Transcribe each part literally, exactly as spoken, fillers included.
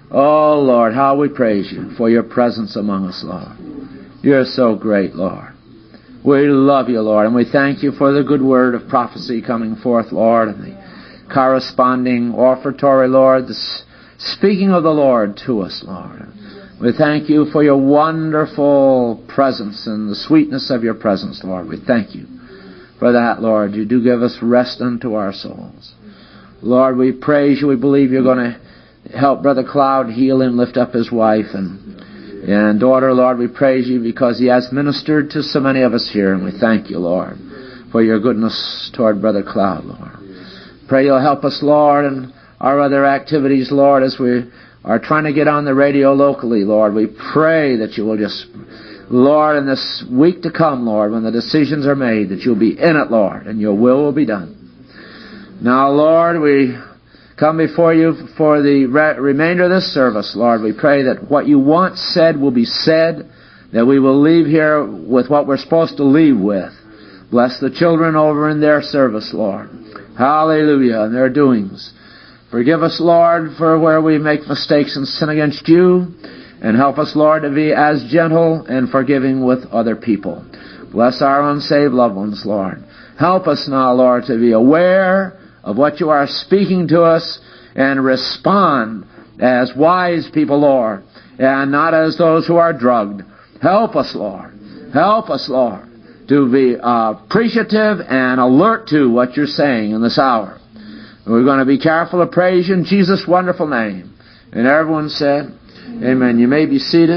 Oh, Lord, how we praise you for your presence among us, Lord. You're so great, Lord. We love you, Lord, and we thank you for the good word of prophecy coming forth, Lord, and the corresponding offertory, Lord, the speaking of the Lord to us, Lord. We thank you for your wonderful presence and the sweetness of your presence, Lord. We thank you for that, Lord. You do give us rest unto our souls. Lord, we praise you. We believe you're going to help Brother Cloud, heal him, lift up his wife and, and daughter. Lord, we praise you because he has ministered to so many of us here, and we thank you, Lord, for your goodness toward Brother Cloud, Lord. Pray you'll help us, Lord, and our other activities, Lord, as we are trying to get on the radio locally, Lord. We pray that you will just, Lord, in this week to come, Lord, when the decisions are made, that you'll be in it, Lord, and your will will be done. Now, Lord, we come before you for the re- remainder of this service, Lord. We pray that what you want said will be said, that we will leave here with what we're supposed to leave with. Bless the children over in their service, Lord. Hallelujah, and their doings. Forgive us, Lord, for where we make mistakes and sin against you, and help us, Lord, to be as gentle and forgiving with other people. Bless our unsaved loved ones, Lord. Help us now, Lord, to be aware of what you are speaking to us and respond as wise people, Lord, and not as those who are drugged. Help us, Lord. Help us, Lord, to be uh, appreciative and alert to what you're saying in this hour. We're going to be careful to praise you in Jesus' wonderful name. And everyone said, amen. You may be seated.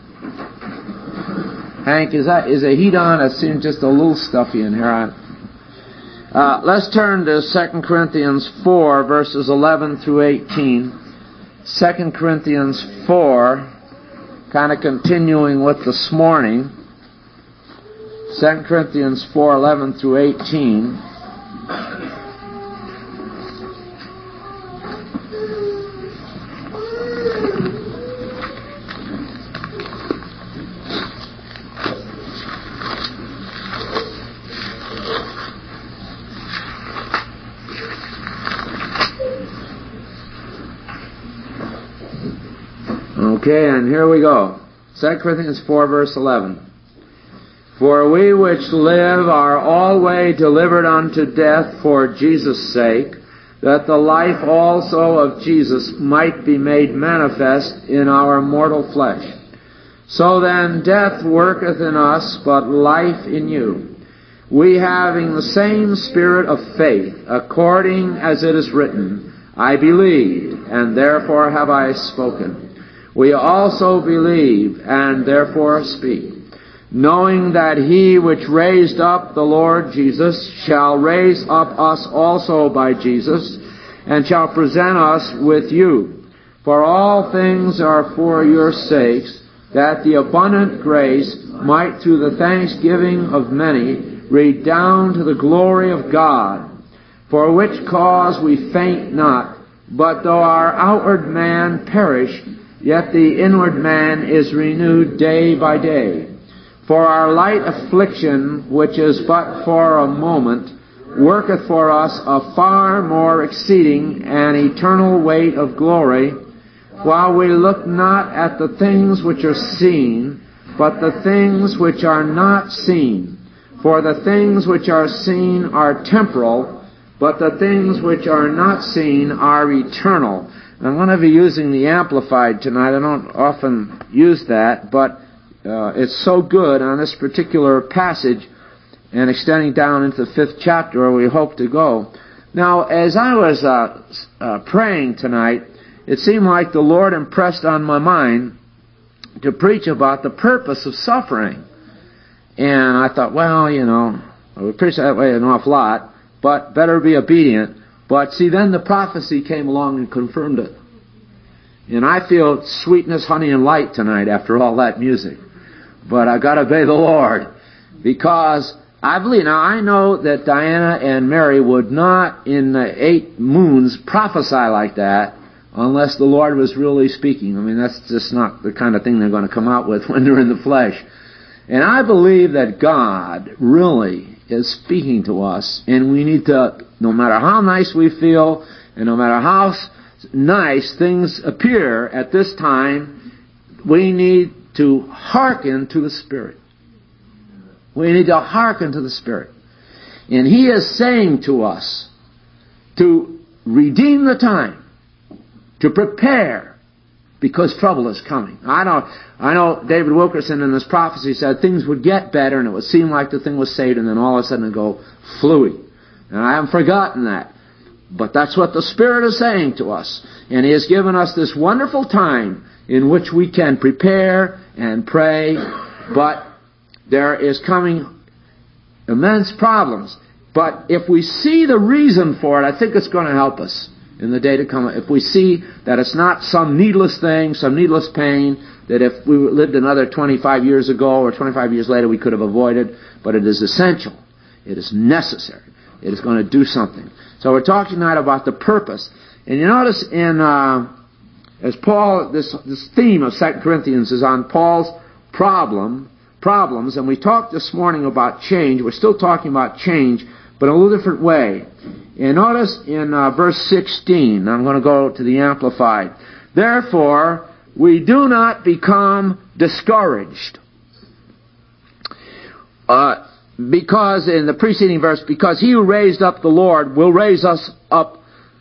Hank, is that is the heat on? It seems just a little stuffy in here. Uh, let's turn to Second Corinthians four, verses eleven through eighteen. Second Corinthians four, kind of continuing with this morning. Second Corinthians four, eleven through eighteen. Okay, and here we go. Second Corinthians four, verse eleven. For we which live are always delivered unto death for Jesus' sake, that the life also of Jesus might be made manifest in our mortal flesh. So then death worketh in us, but life in you. We having the same spirit of faith, according as it is written, I believed, and therefore have I spoken. We also believe, and therefore speak, knowing that he which raised up the Lord Jesus shall raise up us also by Jesus, and shall present us with you. For all things are for your sakes, that the abundant grace might through the thanksgiving of many redound to the glory of God. For which cause we faint not, but though our outward man perish, yet the inward man is renewed day by day. For our light affliction, which is but for a moment, worketh for us a far more exceeding and eternal weight of glory, while we look not at the things which are seen, but the things which are not seen. For the things which are seen are temporal, but the things which are not seen are eternal. I'm going to be using the Amplified tonight. I don't often use that, but uh, it's so good on this particular passage and extending down into the fifth chapter where we hope to go. Now, as I was uh, uh, praying tonight, it seemed like the Lord impressed on my mind to preach about the purpose of suffering. And I thought, well, you know, we preach that way an awful lot, but better be obedient. But see, then the prophecy came along and confirmed it. And I feel sweetness, honey, and light tonight after all that music. But I've got to obey the Lord. Because I believe, now I know that Diana and Mary would not in the eight moons prophesy like that unless the Lord was really speaking. I mean, that's just not the kind of thing they're going to come out with when they're in the flesh. And I believe that God really is speaking to us, and we need to, no matter how nice we feel, and no matter how nice things appear at this time, we need to hearken to the Spirit. We need to hearken to the Spirit. And He is saying to us to redeem the time, to prepare, because trouble is coming. I know, I know David Wilkerson in his prophecy said things would get better and it would seem like the thing was saved, and then all of a sudden it would go flooey. And I haven't forgotten that. But that's what the Spirit is saying to us. And He has given us this wonderful time in which we can prepare and pray. But there is coming immense problems. But if we see the reason for it, I think it's going to help us in the day to come. If we see that it's not some needless thing, some needless pain, that if we lived another twenty-five years ago or twenty-five years later we could have avoided, but it is essential. It is necessary. It is going to do something. So we're talking tonight about the purpose. And you notice in, uh, as Paul, this, this theme of Second Corinthians is on Paul's problem, problems, and we talked this morning about change. We're still talking about change, but in a little different way. And notice in uh, verse sixteen, I'm going to go to the Amplified. Therefore, we do not become discouraged. Uh, because, in the preceding verse, because He who raised up the Lord will raise us up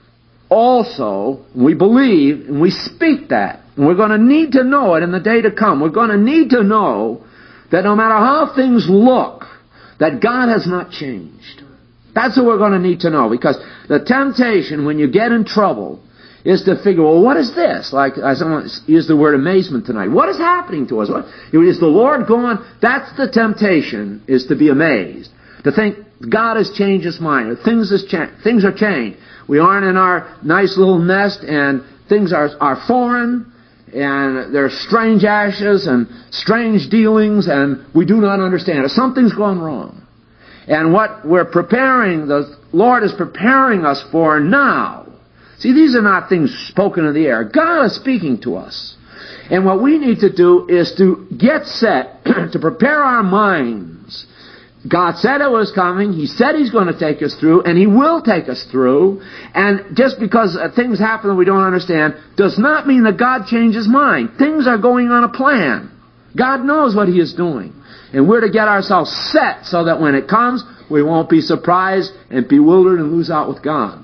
also. We believe, and we speak that. And we're going to need to know it in the day to come. We're going to need to know that no matter how things look, that God has not changed. That's what we're going to need to know, because the temptation when you get in trouble is to figure, well, what is this? Like, I used the word amazement tonight. What is happening to us? What, is the Lord gone? That's the temptation, is to be amazed. To think God has changed His mind, or things, has cha- things are changed. We aren't in our nice little nest, and things are, are foreign, and there are strange ashes and strange dealings, and we do not understand it. Something's gone wrong. And what we're preparing, the Lord is preparing us for now. See, these are not things spoken in the air. God is speaking to us. And what we need to do is to get set, to prepare our minds. God said it was coming. He said He's going to take us through, and He will take us through. And just because uh, things happen that we don't understand does not mean that God changed His mind. Things are going on a plan. God knows what He is doing. And we're to get ourselves set so that when it comes, we won't be surprised and bewildered and lose out with God.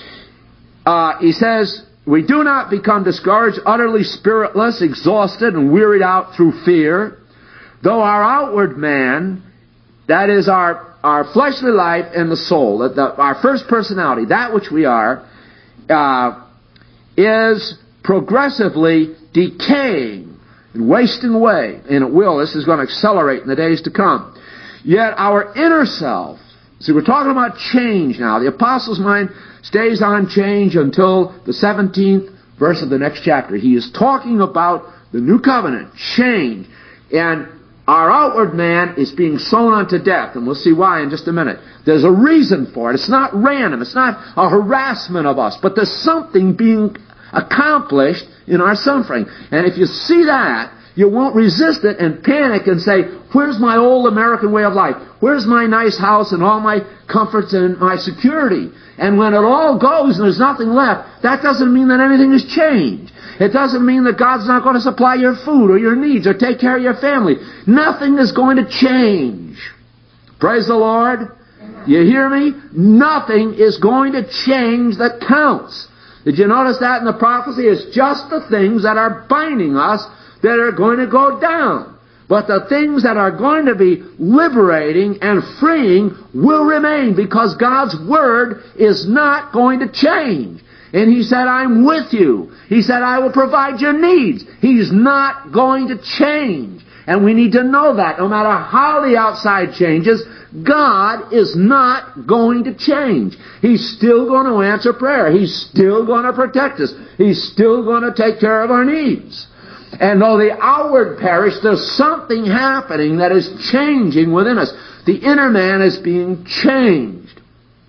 Uh, he says, we do not become discouraged, utterly spiritless, exhausted, and wearied out through fear. Though our outward man, that is our, our fleshly life and the soul, the, the, our first personality, that which we are, uh, is progressively decaying and wasting away. And it will. This is going to accelerate in the days to come. Yet our inner self, see, we're talking about change now. The Apostle's mind stays on change until the seventeenth verse of the next chapter. He is talking about the new covenant, change. And our outward man is being sown unto death, and we'll see why in just a minute. There's a reason for it. It's not random. It's not a harassment of us, but there's something being accomplished in our suffering. And if you see that, you won't resist it and panic and say, where's my old American way of life? Where's my nice house and all my comforts and my security? And when it all goes and there's nothing left, that doesn't mean that anything has changed. It doesn't mean that God's not going to supply your food or your needs or take care of your family. Nothing is going to change. Praise the Lord. You hear me? Nothing is going to change that counts. Did you notice that in the prophecy? It's just the things that are binding us that are going to go down. But the things that are going to be liberating and freeing will remain, because God's Word is not going to change. And He said, I'm with you. He said, I will provide your needs. He's not going to change. And we need to know that. No matter how the outside changes, God is not going to change. He's still going to answer prayer. He's still going to protect us. He's still going to take care of our needs. And though the outward perish, there's something happening that is changing within us. The inner man is being changed.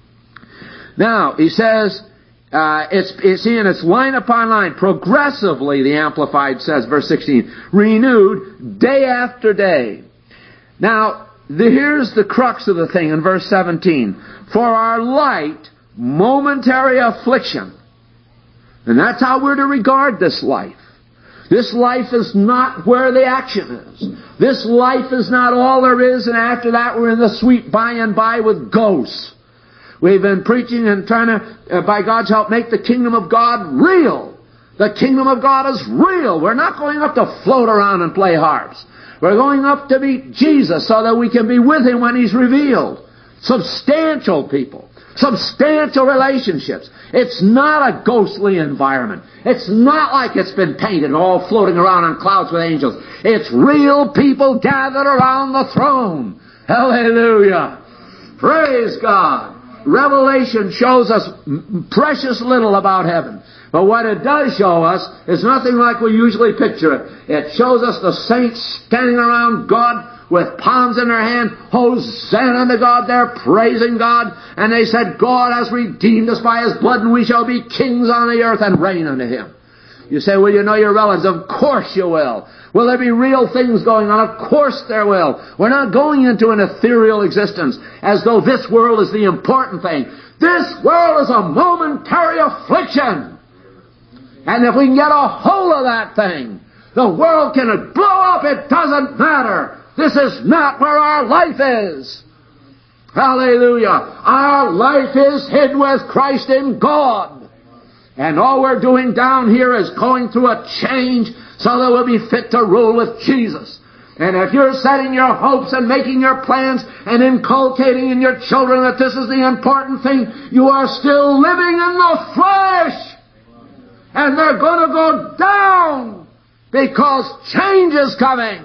Now, he says, uh, it's, it's in its line upon line, progressively, the Amplified says, verse sixteen, renewed day after day. Now, the, here's the crux of the thing in verse seventeen. For our light, momentary affliction. And that's how we're to regard this life. This life is not where the action is. This life is not all there is, and after that we're in the sweet by and by with ghosts. We've been preaching and trying to, uh, by God's help, make the kingdom of God real. The kingdom of God is real. We're not going up to float around and play harps. We're going up to meet Jesus so that we can be with Him when He's revealed. Substantial people. Substantial relationships. It's not a ghostly environment. It's not like it's been painted all floating around on clouds with angels. It's real people gathered around the throne. Hallelujah. Praise God. Revelation shows us precious little about heaven. But what it does show us is nothing like we usually picture it. It shows us the saints standing around God with palms in their hand, Hosanna to God, they're praising God. And they said, God has redeemed us by His blood, and we shall be kings on the earth and reign unto Him. You say, well, you know your relatives. Of course you will. Will there be real things going on? Of course there will. We're not going into an ethereal existence as though this world is the important thing. This world is a momentary affliction. And if we can get a hold of that thing, the world can blow up, it doesn't matter. This is not where our life is. Hallelujah. Our life is hid with Christ in God. And all we're doing down here is going through a change so that we'll be fit to rule with Jesus. And if you're setting your hopes and making your plans and inculcating in your children that this is the important thing, you are still living in the flesh. And they're going to go down because change is coming.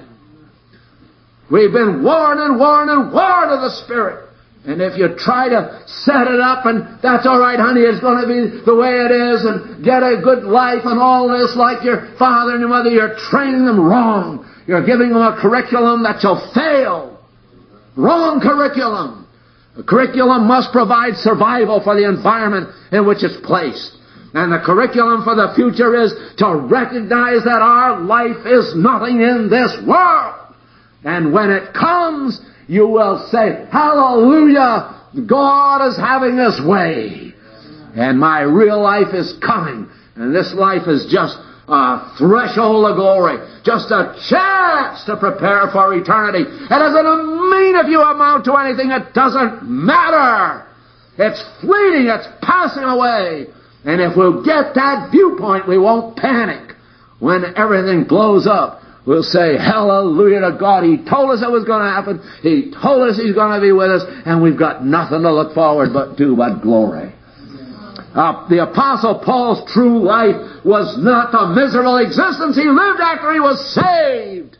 We've been warned and warned and warned of the Spirit. And if you try to set it up and that's all right, honey, it's going to be the way it is and get a good life and all this like your father and your mother, you're training them wrong. You're giving them a curriculum that shall fail. Wrong curriculum. The curriculum must provide survival for the environment in which it's placed. And the curriculum for the future is to recognize that our life is nothing in this world. And when it comes, you will say, hallelujah, God is having His way. And my real life is coming. And this life is just a threshold of glory. Just a chance to prepare for eternity. It doesn't mean if you amount to anything. It doesn't matter. It's fleeting. It's passing away. And if we'll get that viewpoint, we won't panic. When everything blows up, we'll say, hallelujah to God. He told us it was going to happen. He told us He's going to be with us. And we've got nothing to look forward but to but glory. Uh, the Apostle Paul's true life was not the miserable existence he lived after he was saved.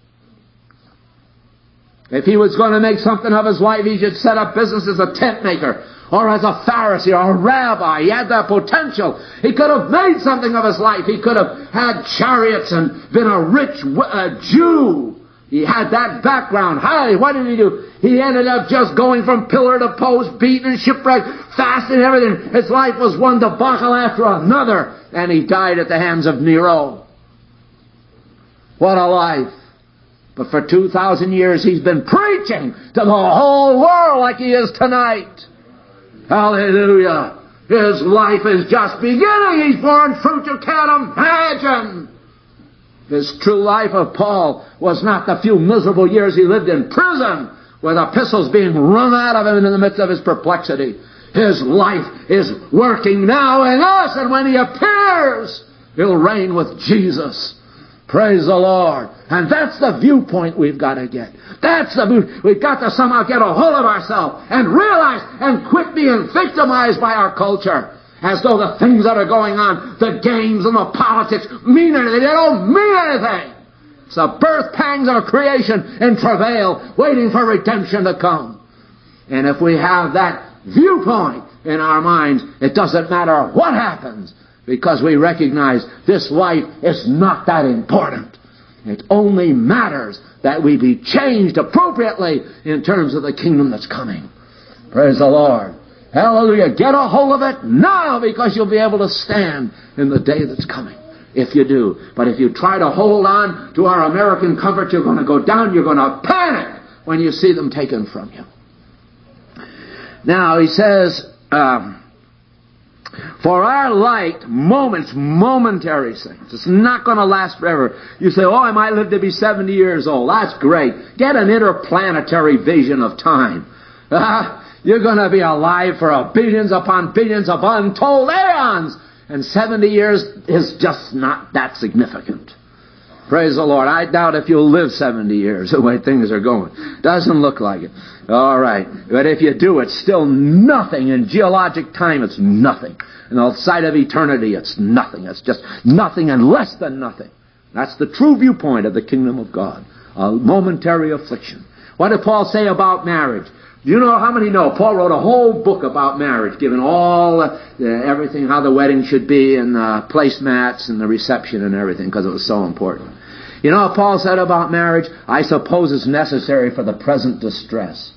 If he was going to make something of his life, he should set up business as a tent maker, or as a Pharisee, or a rabbi. He had that potential. He could have made something of his life. He could have had chariots and been a rich uh, Jew. He had that background. Hey, what did he do? He ended up just going from pillar to post, beaten and shipwrecked, fasting and everything. His life was one debacle after another. And he died at the hands of Nero. What a life. But for two thousand years he's been preaching to the whole world like he is tonight. Hallelujah. His life is just beginning. He's borne fruit you can't imagine. His true life of Paul was not the few miserable years he lived in prison with epistles being wrung out of him in the midst of his perplexity. His life is working now in us, and when he appears, he'll reign with Jesus. Praise the Lord. And that's the viewpoint we've got to get. That's the view. We've got to somehow get a hold of ourselves and realize and quit being victimized by our culture. As though the things that are going on, the games and the politics, mean anything. They don't mean anything. It's the birth pangs of creation in travail, waiting for redemption to come. And if we have that viewpoint in our minds, it doesn't matter what happens, because we recognize this life is not that important. It only matters that we be changed appropriately in terms of the kingdom that's coming. Praise the Lord. Hallelujah. Get a hold of it now, because you'll be able to stand in the day that's coming. If you do. But if you try to hold on to our American comfort, you're going to go down. You're going to panic when you see them taken from you. Now, he says, um, For our light, moments, momentary things. It's not going to last forever. You say, oh, I might live to be seventy years old. That's great. Get an interplanetary vision of time. Uh, you're going to be alive for a billions upon billions of untold aeons. And seventy years is just not that significant. Praise the Lord. I doubt if you'll live seventy years the way things are going. Doesn't look like it. All right. But if you do, it's still nothing. In geologic time, it's nothing. In the sight of eternity, it's nothing. It's just nothing and less than nothing. That's the true viewpoint of the kingdom of God. A momentary affliction. What did Paul say about marriage? Do you know, how many know? Paul wrote a whole book about marriage, giving all, uh, everything, how the wedding should be, and the placemats, and the reception, and everything, because it was so important. You know what Paul said about marriage? I suppose it's necessary for the present distress.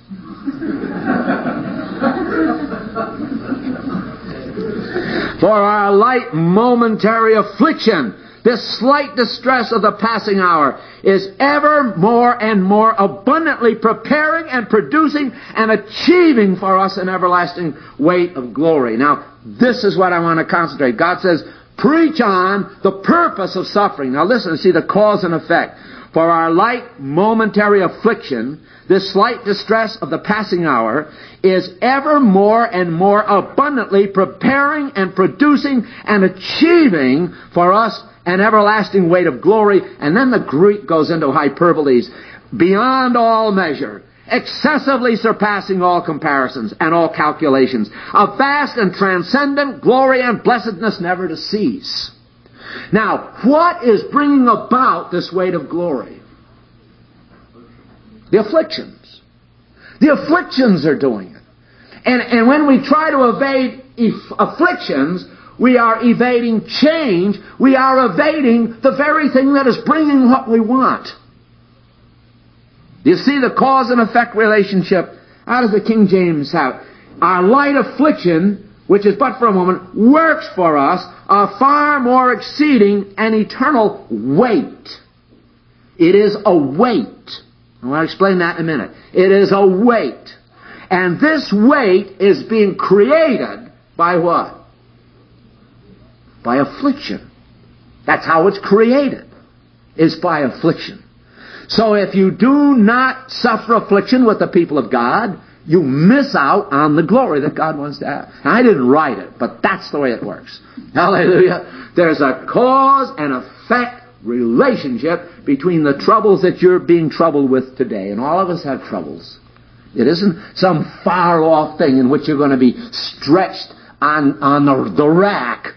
For our light momentary affliction, this slight distress of the passing hour, is ever more and more abundantly preparing and producing and achieving for us an everlasting weight of glory. Now, this is what I want to concentrate. God says, preach on the purpose of suffering. Now listen and see the cause and effect. For our light momentary affliction, this slight distress of the passing hour, is ever more and more abundantly preparing and producing and achieving for us an everlasting weight of glory. And then the Greek goes into hyperboles. Beyond all measure, excessively surpassing all comparisons and all calculations, a vast and transcendent glory and blessedness never to cease. Now, what is bringing about this weight of glory? The afflictions. The afflictions are doing it. And, and when we try to evade if afflictions, we are evading change. We are evading the very thing that is bringing what we want. Do you see the cause and effect relationship? How does the King James have? Our light affliction, which is but for a moment, works for us a far more exceeding and eternal weight. It is a weight. I want to explain that in a minute. It is a weight. And this weight is being created by what? By affliction. That's how it's created, is by affliction. So if you do not suffer affliction with the people of God, you miss out on the glory that God wants to have. Now, I didn't write it, but that's the way it works. Hallelujah. There's a cause and effect relationship between the troubles that you're being troubled with today. And all of us have troubles. It isn't some far-off thing in which you're going to be stretched on, on the, the rack.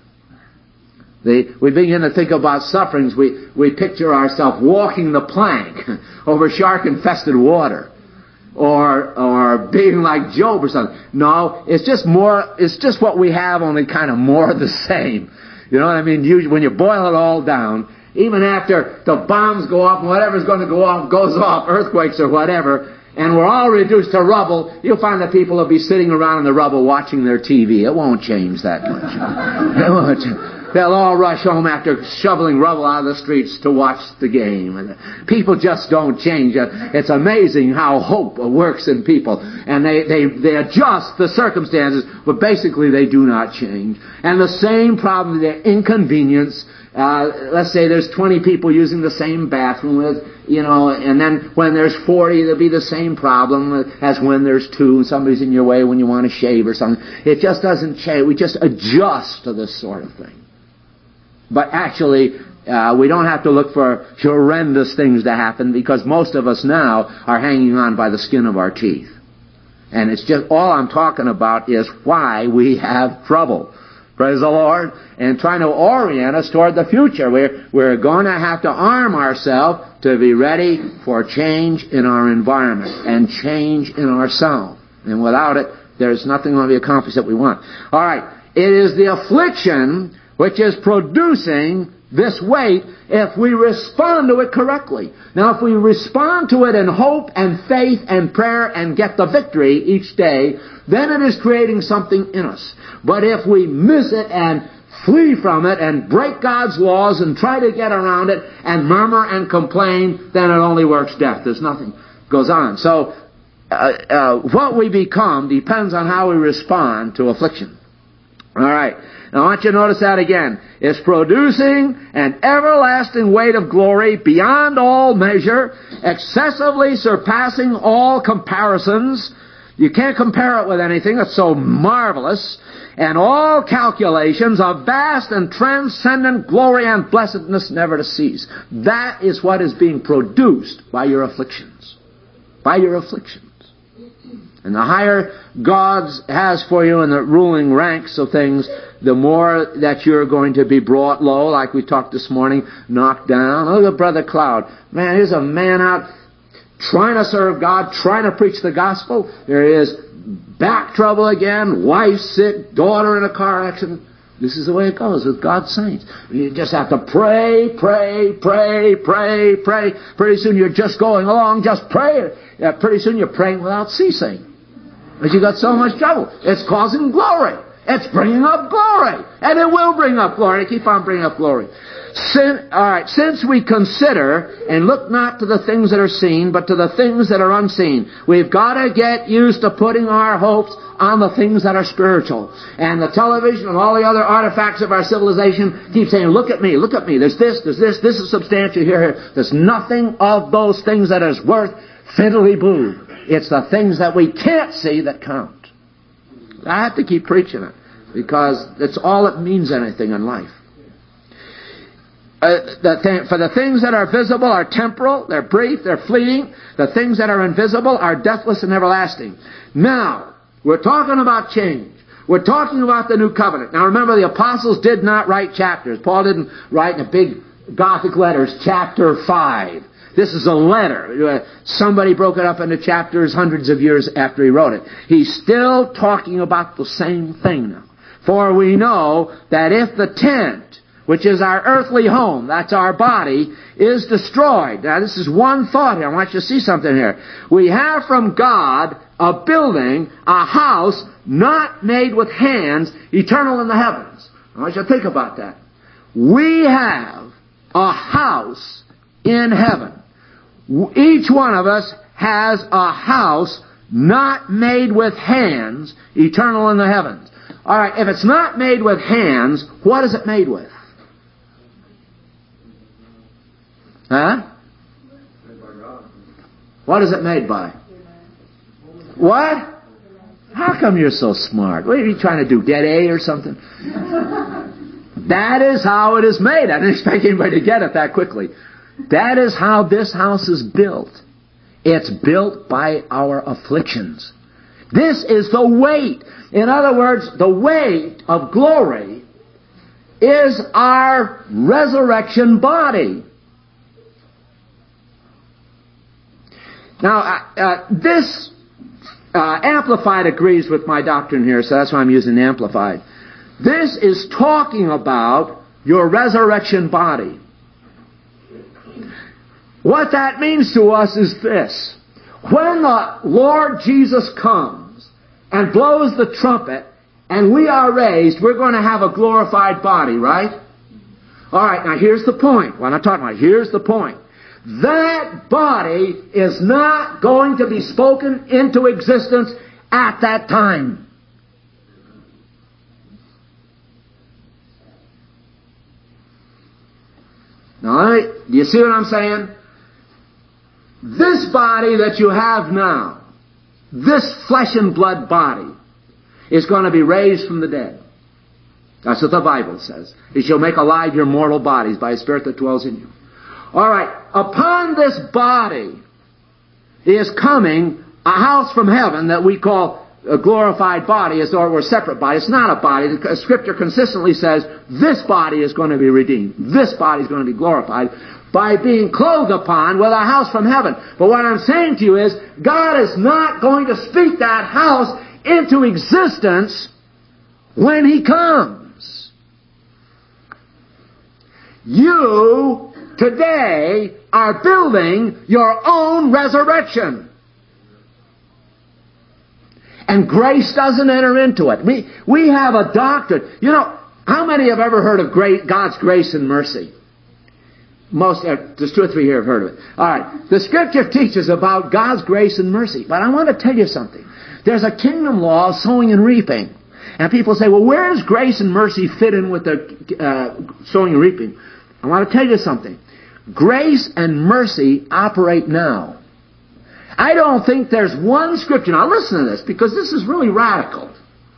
The, we begin to think about sufferings. We, we picture ourselves walking the plank over shark-infested water. Or, or being like Job or something. No, it's just more, it's just what we have, only kind of more of the same. You know what I mean? You, when you boil it all down, even after the bombs go off and whatever's going to go off goes off, earthquakes or whatever, and we're all reduced to rubble, you'll find that people will be sitting around in the rubble watching their T V. It won't change that much. It won't change. They'll all rush home after shoveling rubble out of the streets to watch the game. And people just don't change. It's amazing how hope works in people. And they, they, they adjust the circumstances, but basically they do not change. And the same problem, the inconvenience. Uh, let's say there's twenty people using the same bathroom, with, you know, and then when there's forty, there'll be the same problem as when there's two, and somebody's in your way when you want to shave or something. It just doesn't change. We just adjust to this sort of thing. But actually, uh, we don't have to look for horrendous things to happen, because most of us now are hanging on by the skin of our teeth. And it's just, all I'm talking about is why we have trouble. Praise the Lord. And trying to orient us toward the future. We're, we're going to have to arm ourselves to be ready for change in our environment and change in ourselves. And without it, there's nothing going to be accomplished that we want. All right. It is the affliction which is producing this weight if we respond to it correctly. Now, if we respond to it in hope and faith and prayer and get the victory each day, then it is creating something in us. But if we miss it and flee from it and break God's laws and try to get around it and murmur and complain, then it only works death. There's nothing goes on. So, uh, uh, what we become depends on how we respond to affliction. All right. Now I want you to notice that again. It's producing an everlasting weight of glory beyond all measure, excessively surpassing all comparisons. You can't compare it with anything that's so marvelous. And all calculations of vast and transcendent glory and blessedness never to cease. That is what is being produced by your afflictions. By your afflictions. And the higher God has for you in the ruling ranks of things, the more that you're going to be brought low, like we talked this morning, knocked down. Look at Brother Cloud. Man, here's a man out trying to serve God, trying to preach the gospel. There is back trouble again, wife sick, daughter in a car accident. This is the way it goes with God's saints. You just have to pray, pray, pray, pray, pray. Pretty soon you're just going along, just praying. Yeah, pretty soon you're praying without ceasing. Because you got so much trouble. It's causing glory. It's bringing up glory. And it will bring up glory. Keep on bringing up glory. Sin, all right, since we consider and look not to the things that are seen, but to the things that are unseen, we've got to get used to putting our hopes on the things that are spiritual. And the television and all the other artifacts of our civilization keep saying, look at me, look at me. There's this, there's this, this is substantial here. There's nothing of those things that is worth fiddly boo. It's the things that we can't see that count. I have to keep preaching it because that's all that means anything in life. Uh, the th- for the things that are visible are temporal, they're brief, they're fleeting. The things that are invisible are deathless and everlasting. Now, we're talking about change. We're talking about the new covenant. Now remember, the apostles did not write chapters. Paul didn't write in big Gothic letters, chapter five. This is a letter. Somebody broke it up into chapters hundreds of years after he wrote it. He's still talking about the same thing now. For we know that if the tent, which is our earthly home, that's our body, is destroyed. Now this is one thought here. I want you to see something here. We have from God a building, a house, not made with hands, eternal in the heavens. I want you to think about that. We have a house in heaven. Each one of us has a house not made with hands, eternal in the heavens. All right, if it's not made with hands, what is it made with? Huh? What is it made by? What? How come you're so smart? What are you trying to do, get A or something? That is how it is made. I didn't expect anybody to get it that quickly. That is how this house is built. It's built by our afflictions. This is the weight. In other words, the weight of glory is our resurrection body. Now, uh, uh, this uh, Amplified agrees with my doctrine here, so that's why I'm using Amplified. This is talking about your resurrection body. What that means to us is this. When the Lord Jesus comes and blows the trumpet and we are raised, we're going to have a glorified body, right? All right, now here's the point. What I'm talking about, here's the point. That body is not going to be spoken into existence at that time. Now, do you see what I'm saying? This body that you have now, this flesh and blood body, is going to be raised from the dead. That's what the Bible says. He shall make alive your mortal bodies by His Spirit that dwells in you. All right. Upon this body is coming a house from heaven that we call a glorified body, as though it were a separate body. It's not a body. The Scripture consistently says this body is going to be redeemed. This body is going to be glorified by being clothed upon with a house from heaven. But what I'm saying to you is, God is not going to speak that house into existence when He comes. You, today, are building your own resurrection. And grace doesn't enter into it. We, we have a doctrine. You know, how many have ever heard of great, God's grace and mercy? Most, uh, there's two or three here have heard of it. All right. The Scripture teaches about God's grace and mercy. But I want to tell you something. There's a kingdom law of sowing and reaping. And people say, well, where does grace and mercy fit in with the uh, sowing and reaping? I want to tell you something. Grace and mercy operate now. I don't think there's one scripture. Now listen to this, because this is really radical.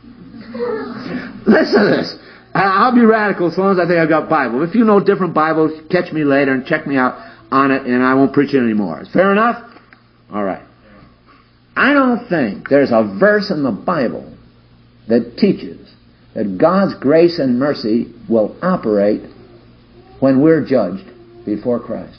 Listen to this. I'll be radical as long as I think I've got Bible. If you know different Bibles, catch me later and check me out on it, and I won't preach it anymore. Fair enough? All right. I don't think there's a verse in the Bible that teaches that God's grace and mercy will operate when we're judged before Christ.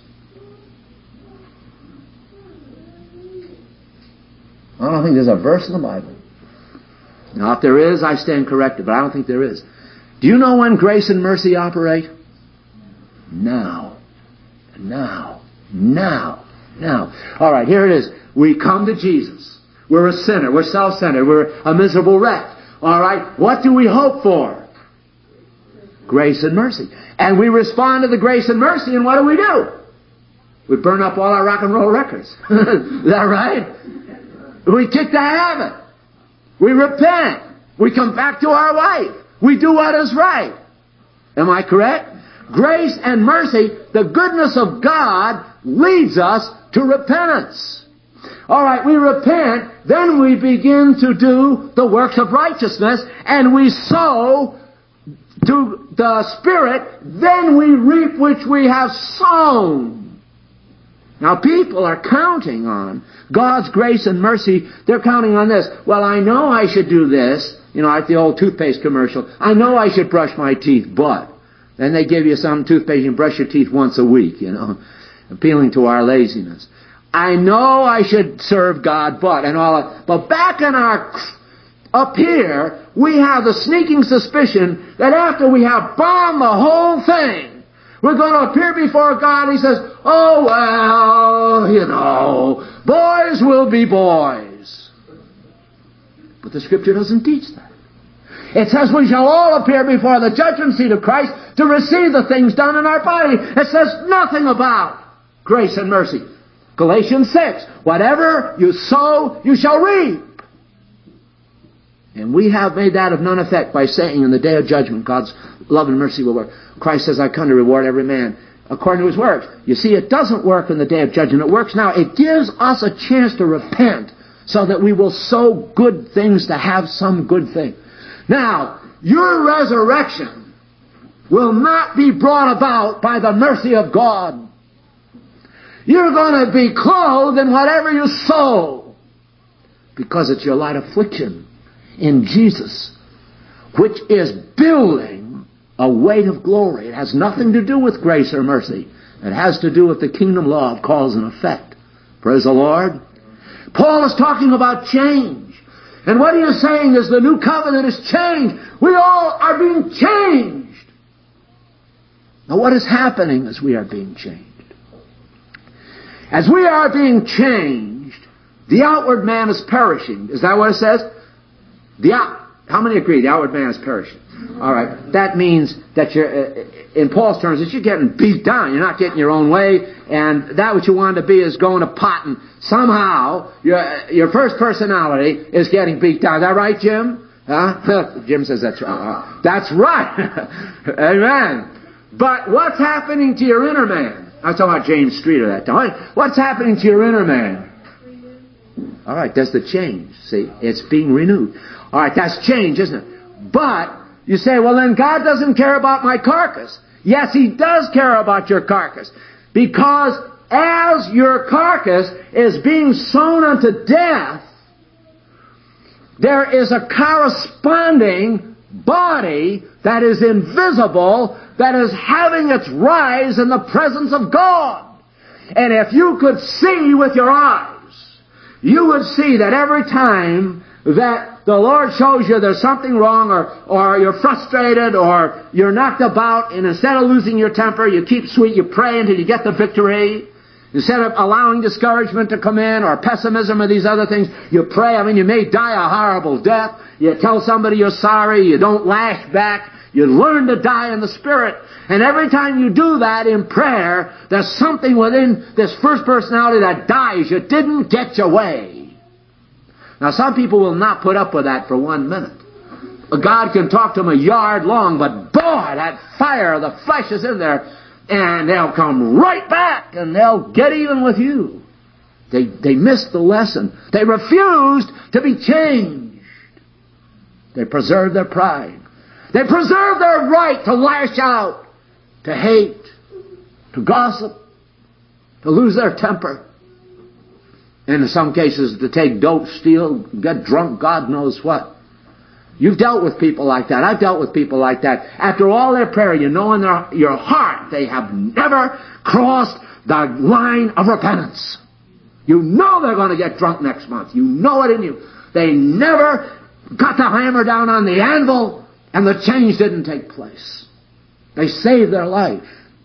I don't think there's a verse in the Bible. Now, if there is, I stand corrected, but I don't think there is. Do you know when grace and mercy operate? Now. Now. Now. Now. All right, here it is. We come to Jesus. We're a sinner. We're self-centered. We're a miserable wreck. All right, what do we hope for? Grace and mercy. And we respond to the grace and mercy, and what do we do? We burn up all our rock and roll records. Is that right? We kick the habit. We repent. We come back to our life. We do what is right. Am I correct? Grace and mercy, the goodness of God, leads us to repentance. All right, we repent, then we begin to do the works of righteousness, and we sow to the Spirit, then we reap which we have sown. Now, people are counting on God's grace and mercy. They're counting on this. Well, I know I should do this. You know, like the old toothpaste commercial. I know I should brush my teeth, but... Then they give you some toothpaste and brush your teeth once a week, you know, appealing to our laziness. I know I should serve God, but, and all that. But back in our... Up here, we have the sneaking suspicion that after we have bombed the whole thing, we're going to appear before God, and He says, oh, well, you know, boys will be boys. But the Scripture doesn't teach that. It says we shall all appear before the judgment seat of Christ to receive the things done in our body. It says nothing about grace and mercy. Galatians six, whatever you sow, you shall reap. And we have made that of none effect by saying in the day of judgment, God's love and mercy will work. Christ says, I come to reward every man according to his works. You see, it doesn't work in the day of judgment. It works now. It gives us a chance to repent so that we will sow good things to have some good thing. Now, your resurrection will not be brought about by the mercy of God. You're going to be clothed in whatever you sow, because it's your light affliction in Jesus, which is building a weight of glory. It has nothing to do with grace or mercy. It has to do with the kingdom law of cause and effect. Praise the Lord. Paul is talking about change. And what he is saying is the new covenant is changed. We all are being changed. Now what is happening as we are being changed? As we are being changed, the outward man is perishing. Is that what it says? The out, how many agree the outward man is perishing? All right. That means that you're, uh, in Paul's terms, that you're getting beat down. You're not getting your own way, and that what you want to be is going to pot, and somehow your your first personality is getting beat down. Is that right, Jim? Huh? Jim says that's right. That's right. Amen. But what's happening to your inner man? I was talking about James Streeter that time. What's happening to your inner man? All right, that's the change. See, it's being renewed. All right, that's change, isn't it? But you say, well, then God doesn't care about my carcass. Yes, He does care about your carcass. Because as your carcass is being sown unto death, there is a corresponding body that is invisible, that is having its rise in the presence of God. And if you could see with your eyes, you would see that every time that the Lord shows you there's something wrong, or, or you're frustrated, or you're knocked about, and instead of losing your temper, you keep sweet, you pray until you get the victory. Instead of allowing discouragement to come in, or pessimism, or these other things, you pray. I mean, you may die a horrible death. You tell somebody you're sorry. You don't lash back. You learn to die in the Spirit. And every time you do that in prayer, there's something within this first personality that dies. You didn't get your way. Now, some people will not put up with that for one minute. God can talk to them a yard long, but boy, that fire of the flesh is in there, and they'll come right back, and they'll get even with you. They, they missed the lesson. They refused to be changed. They preserved their pride. They preserved their right to lash out, to hate, to gossip, to lose their temper. And in some cases, to take dope, steal, get drunk, God knows what. You've dealt with people like that. I've dealt with people like that. After all their prayer, you know in their, your heart they have never crossed the line of repentance. You know they're going to get drunk next month. You know it in you. They never got the hammer down on the anvil, and the change didn't take place. They saved their life.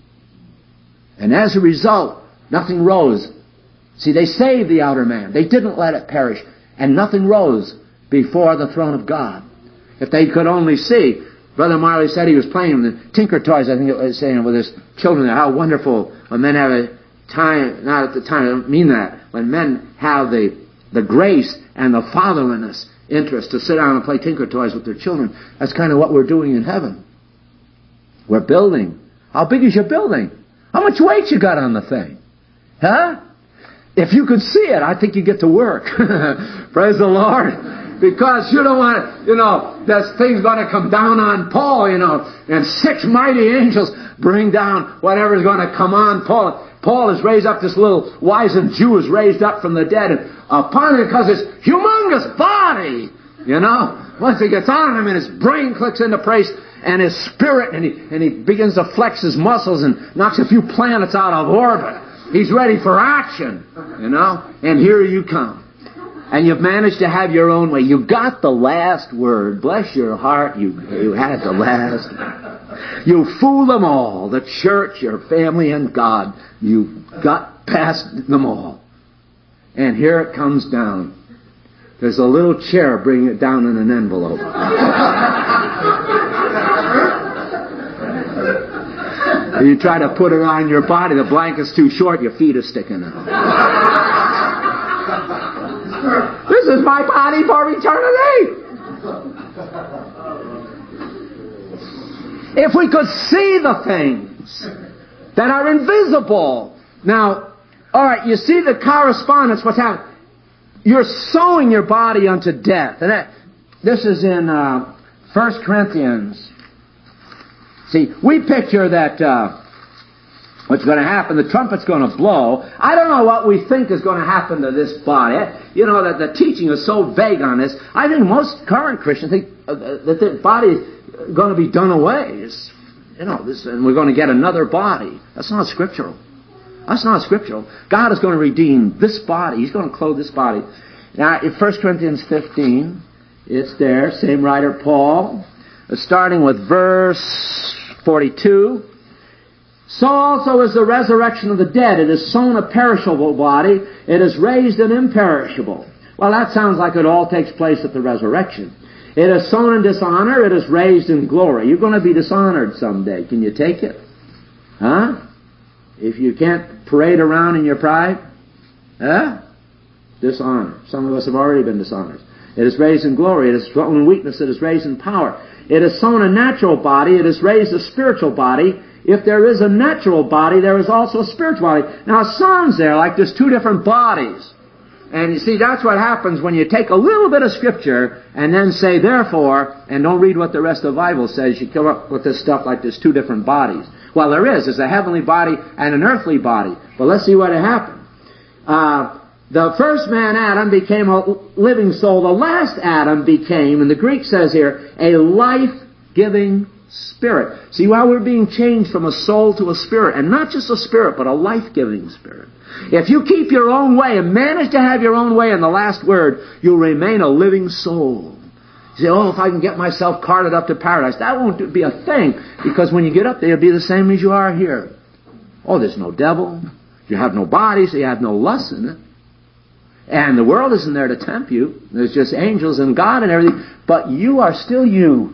And as a result, nothing rose. See, they saved the outer man. They didn't let it perish. And nothing rose before the throne of God. If they could only see. Brother Marley said he was playing with the Tinker Toys, I think it was saying, with his children. How wonderful when men have a time, not at the time, I don't mean that, when men have the, the grace and the fatherliness interest to sit down and play Tinker Toys with their children. That's kind of what we're doing in heaven. We're building. How big is your building? How much weight you got on the thing? Huh? If you could see it, I think you get to work. Praise the Lord. Because you don't want to, you know, this thing's going to come down on Paul, you know, and six mighty angels bring down whatever's going to come on Paul. Paul has raised up this little wizened Jew is raised up from the dead, and upon him because his humongous body, you know, once he gets on him and his brain clicks into place and his spirit, and he, and he begins to flex his muscles and knocks a few planets out of orbit. He's ready for action, you know, and here you come. And you've managed to have your own way. You got the last word. Bless your heart, you, you had the last word. You fooled them all. The church, your family, and God. You got past them all. And here it comes down. There's a little chair bringing it down in an envelope. You try to put it on your body, the blanket's too short, your feet are sticking out. This is my body for eternity. If we could see the things that are invisible. Now, alright, you see the correspondence, what's happening. You're sowing your body unto death. And that, this is in uh, First Corinthians. See, we picture that uh, what's going to happen, the trumpet's going to blow. I don't know what we think is going to happen to this body. You know, that the teaching is so vague on this. I think most current Christians think uh, that the body is going to be done away. It's, you know, this, and we're going to get another body. That's not scriptural. That's not scriptural. God is going to redeem this body. He's going to clothe this body. Now, in First Corinthians fifteen, it's there, same writer, Paul, starting with verse forty-two. So also is the resurrection of the dead. It is sown a perishable body. It is raised an imperishable. Well, that sounds like it all takes place at the resurrection. It is sown in dishonor. It is raised in glory. You're going to be dishonored someday. Can you take it? Huh? If you can't parade around in your pride? Huh? Dishonor. Some of us have already been dishonored. It is raised in glory. It is sown in weakness. It is raised in power. It is sown a natural body. It is raised a spiritual body. If there is a natural body, there is also a spiritual body. Now, it sounds there like there's two different bodies. And you see, that's what happens when you take a little bit of Scripture and then say, therefore, and don't read what the rest of the Bible says. You come up with this stuff like there's two different bodies. Well, there is. There's a heavenly body and an earthly body. But let's see what happened. Uh, the first man, Adam, became a living soul. The last Adam became, and the Greek says here, a life-giving spirit. See, while we're being changed from a soul to a spirit, and not just a spirit, but a life-giving spirit. If you keep your own way and manage to have your own way in the last word, you'll remain a living soul. You say, oh, if I can get myself carted up to paradise. That won't be a thing, because when you get up there, you'll be the same as you are here. Oh, there's no devil. You have no body, so you have no lust in it. And the world isn't there to tempt you. There's just angels and God and everything. But you are still you.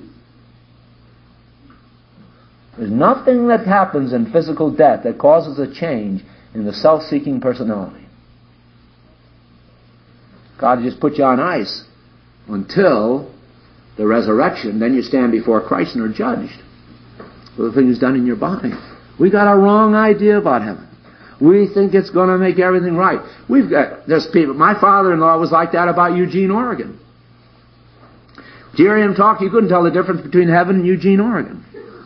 There's nothing that happens in physical death that causes a change in the self-seeking personality. God just put you on ice until the resurrection, then you stand before Christ and are judged for the things done in your body. We got a wrong idea about heaven. We think it's going to make everything right. We've got, there's people, my father-in-law was like that about Eugene, Oregon. Did you hear him talk? You couldn't tell the difference between heaven and Eugene, Oregon.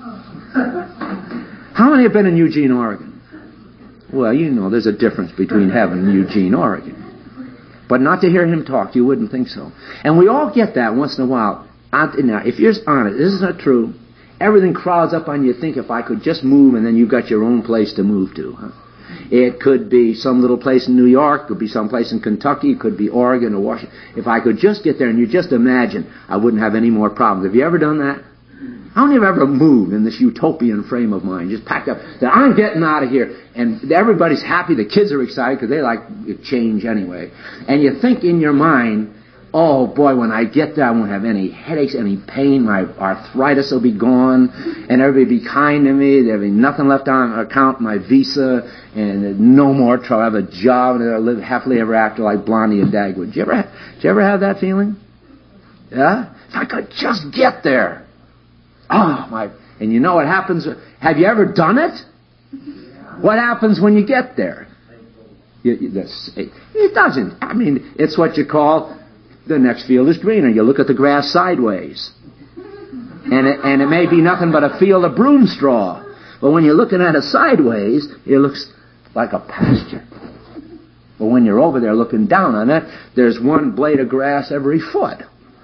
How many have been in Eugene, Oregon? Well, you know there's a difference between heaven and Eugene, Oregon. But not to hear him talk, you wouldn't think so. And we all get that once in a while. Now, if you're honest, isn't that true? Everything crowds up on you. Think, if I could just move, and then you've got your own place to move to. Huh? It could be some little place in New York, it could be some place in Kentucky, it could be Oregon or Washington. If I could just get there, and you just imagine, I wouldn't have any more problems. Have you ever done that? How many have ever moved in this utopian frame of mind? Just packed up, that I'm getting out of here. And everybody's happy, the kids are excited because they like change anyway. And you think in your mind, oh boy, when I get there I won't have any headaches, any pain, my arthritis will be gone, and everybody will be kind to me, there'll be nothing left on account, my visa, and no more trouble. I have a job, and I'll live happily ever after like Blondie and Dagwood. Did you ever, did you ever have that feeling? Yeah? If I could just get there. Oh, my. And you know what happens? Have you ever done it? What happens when you get there? You, you, this, it, it doesn't. I mean, it's what you call the next field is greener. You look at the grass sideways. And it, and it may be nothing but a field of broom straw. But when you're looking at it sideways, it looks like a pasture. But when you're over there looking down on it, there's one blade of grass every foot.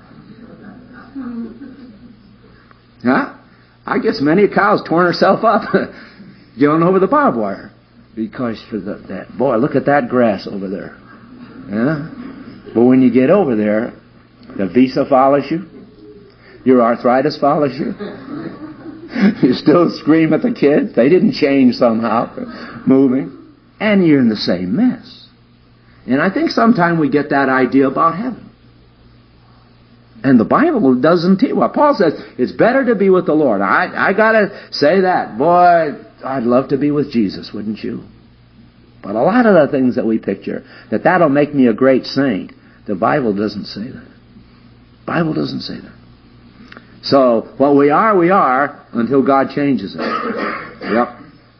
Huh? I guess many a cow's torn herself up going over the barbed wire. Because for the, that, boy, look at that grass over there. Yeah? But when you get over there, the visa follows you. Your arthritis follows you. You still scream at the kids. They didn't change somehow. Moving. And you're in the same mess. And I think sometimes we get that idea about heaven. And the Bible doesn't teach. Well, Paul says it's better to be with the Lord. I, I gotta say that. Boy, I'd love to be with Jesus, wouldn't you? But a lot of the things that we picture, that that'll make me a great saint, the Bible doesn't say that. The Bible doesn't say that. So, what we are, we are, until God changes it. Yep.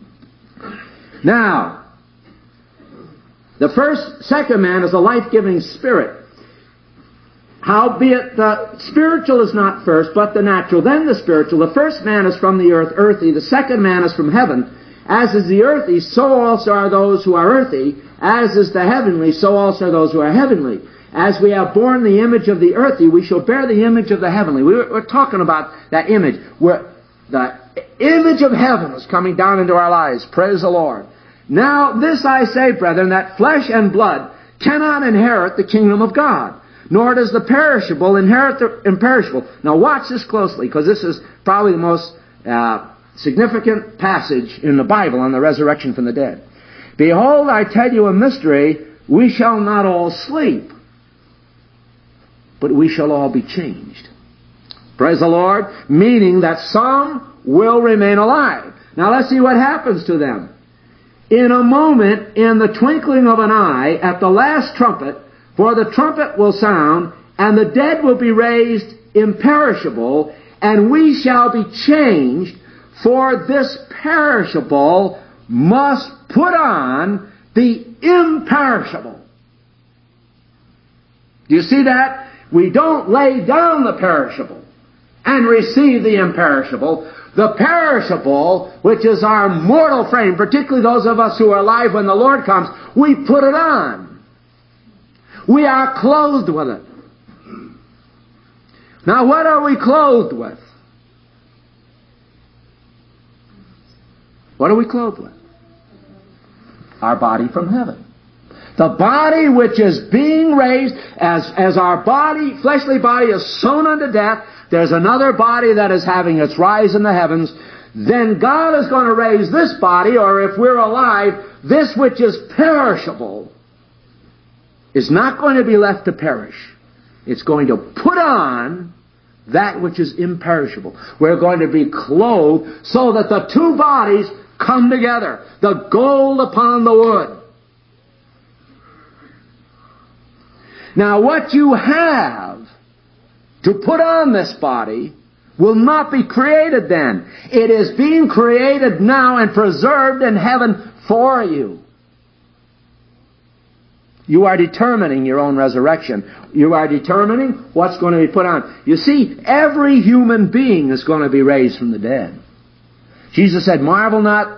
Now, the first, second man is a life-giving spirit. Howbeit the spiritual is not first, but the natural, then the spiritual. The first man is from the earth, earthy. The second man is from heaven. As is the earthy, so also are those who are earthy. As is the heavenly, so also are those who are heavenly. As we have borne the image of the earthy, we shall bear the image of the heavenly. We were, we're talking about that image. Where the image of heaven is coming down into our lives. Praise the Lord. Now this I say, brethren, that flesh and blood cannot inherit the kingdom of God, nor does the perishable inherit the imperishable. Now watch this closely, because this is probably the most uh, significant passage in the Bible on the resurrection from the dead. Behold, I tell you a mystery, we shall not all sleep, but we shall all be changed. Praise the Lord. Meaning that some will remain alive. Now let's see what happens to them. In a moment, in the twinkling of an eye, at the last trumpet, for the trumpet will sound, and the dead will be raised imperishable, and we shall be changed, for this perishable must put on the imperishable. Do you see that? We don't lay down the perishable and receive the imperishable. The perishable, which is our mortal frame, particularly those of us who are alive when the Lord comes, we put it on. We are clothed with it. Now, what are we clothed with? What are we clothed with? Our body from heaven. The body which is being raised, as, as our body, fleshly body is sown unto death, there's another body that is having its rise in the heavens. Then God is going to raise this body, or if we're alive, this which is perishable is not going to be left to perish. It's going to put on that which is imperishable. We're going to be clothed so that the two bodies come together. The gold upon the wood. Now what you have to put on this body will not be created then. It is being created now and preserved in heaven for you. You are determining your own resurrection. You are determining what's going to be put on. You see, every human being is going to be raised from the dead. Jesus said, marvel not,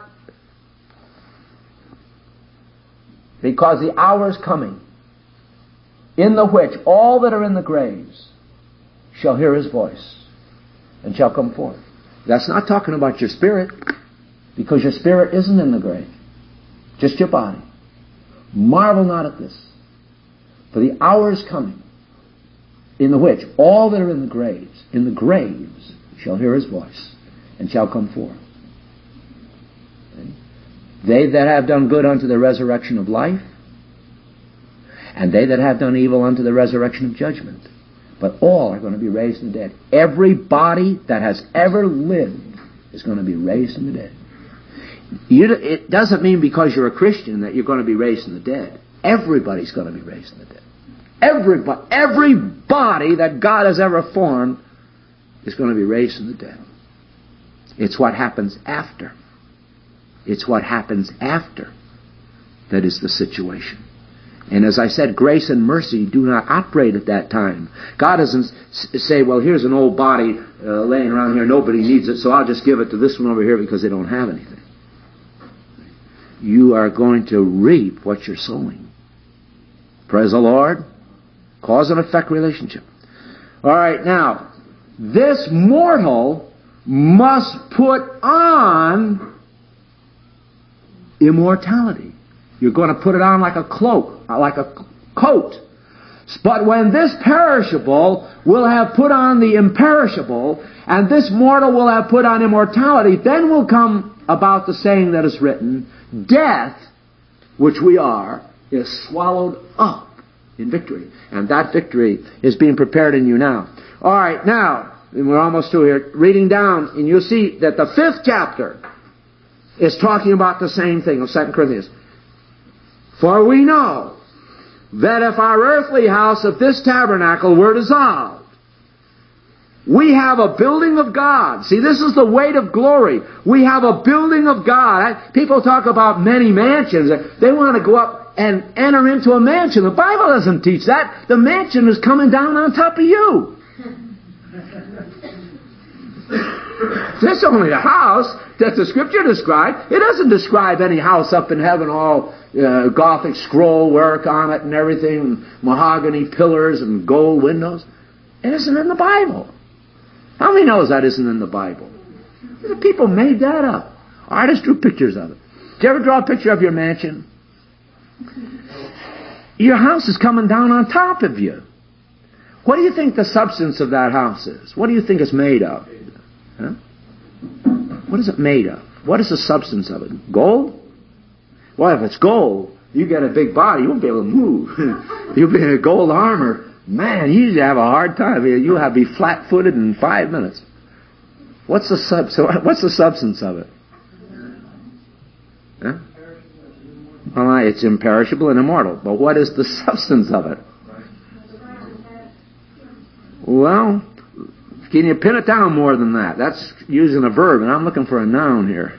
because the hour is coming, in the which all that are in the graves shall hear His voice, and shall come forth. That's not talking about your spirit, because your spirit isn't in the grave. Just your body. Marvel not at this, for the hour is coming, in the which all that are in the graves, in the graves, shall hear His voice, and shall come forth. They that have done good unto the resurrection of life, and they that have done evil unto the resurrection of judgment. But all are going to be raised from the dead. Every body that has ever lived is going to be raised from the dead. You, it doesn't mean because you're a Christian that you're going to be raised from the dead. Everybody's going to be raised from the dead. Everybody, every body that God has ever formed is going to be raised from the dead. It's what happens after. It's what happens after that is the situation. And as I said, grace and mercy do not operate at that time. God doesn't say, well, here's an old body uh, laying around here, nobody needs it, so I'll just give it to this one over here because they don't have anything. You are going to reap what you're sowing. Praise the Lord. Cause and effect relationship. All right, now, this mortal must put on immortality. You're going to put it on like a cloak, like a coat. But when this perishable will have put on the imperishable, and this mortal will have put on immortality, then will come about the saying that is written, death, which we are, is swallowed up in victory. And that victory is being prepared in you now. All right, now, and we're almost through here, reading down, and you'll see that the fifth chapter is talking about the same thing of Second Corinthians. For we know that if our earthly house of this tabernacle were dissolved, we have a building of God. See, this is the weight of glory. We have a building of God. People talk about many mansions. They want to go up and enter into a mansion. The Bible doesn't teach that. The mansion is coming down on top of you. This is only a house that the Scripture described. It doesn't describe any house up in heaven, all uh, Gothic scroll work on it and everything, and mahogany pillars and gold windows. It isn't in the Bible. How many knows that isn't in the Bible? The people made that up. Artists drew pictures of it. Did you ever draw a picture of your mansion? Your house is coming down on top of you. What do you think the substance of that house is? What do you think it's made of? Huh? What is it made of? What is the substance of it? Gold? Well, if it's gold, you get a big body, you won't be able to move. You'll be in a gold armor. Man, you have a hard time. You'll have to be flat-footed in five minutes. What's the sub? So what's the substance of it? Huh? Well, it's imperishable and immortal. But what is the substance of it? Well, can you pin it down more than that? That's using a verb, and I'm looking for a noun here.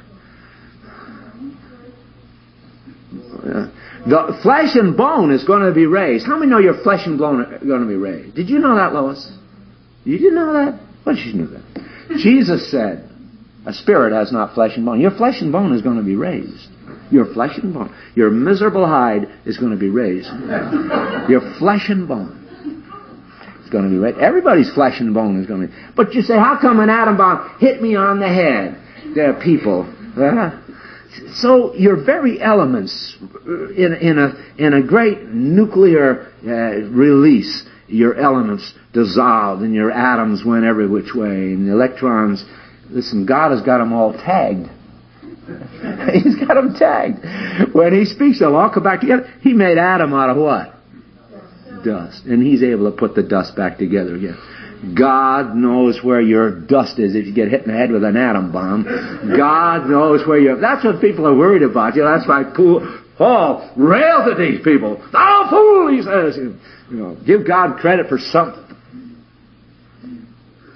Uh, the flesh and bone is going to be raised. How many know your flesh and bone are going to be raised? Did you know that, Lois? You didn't know that? What did you know that? Jesus said, a spirit has not flesh and bone. Your flesh and bone is going to be raised. Your flesh and bone. Your miserable hide is going to be raised. Your flesh and bone is going to be raised. Everybody's flesh and bone is going to be. But you say, how come an atom bomb hit me on the head? There are people. Uh, so your very elements, in, in, a, in a great nuclear uh, release, your elements dissolved and your atoms went every which way. And the electrons, listen, God has got them all tagged. He's got them tagged. When He speaks, they'll all come back together. He made Adam out of what? Dust. And He's able to put the dust back together again. God knows where your dust is if you get hit in the head with an atom bomb. God knows where you're... That's what people are worried about. You know, that's why Paul railed at these people. Thou fool, he says. You know, give God credit for something.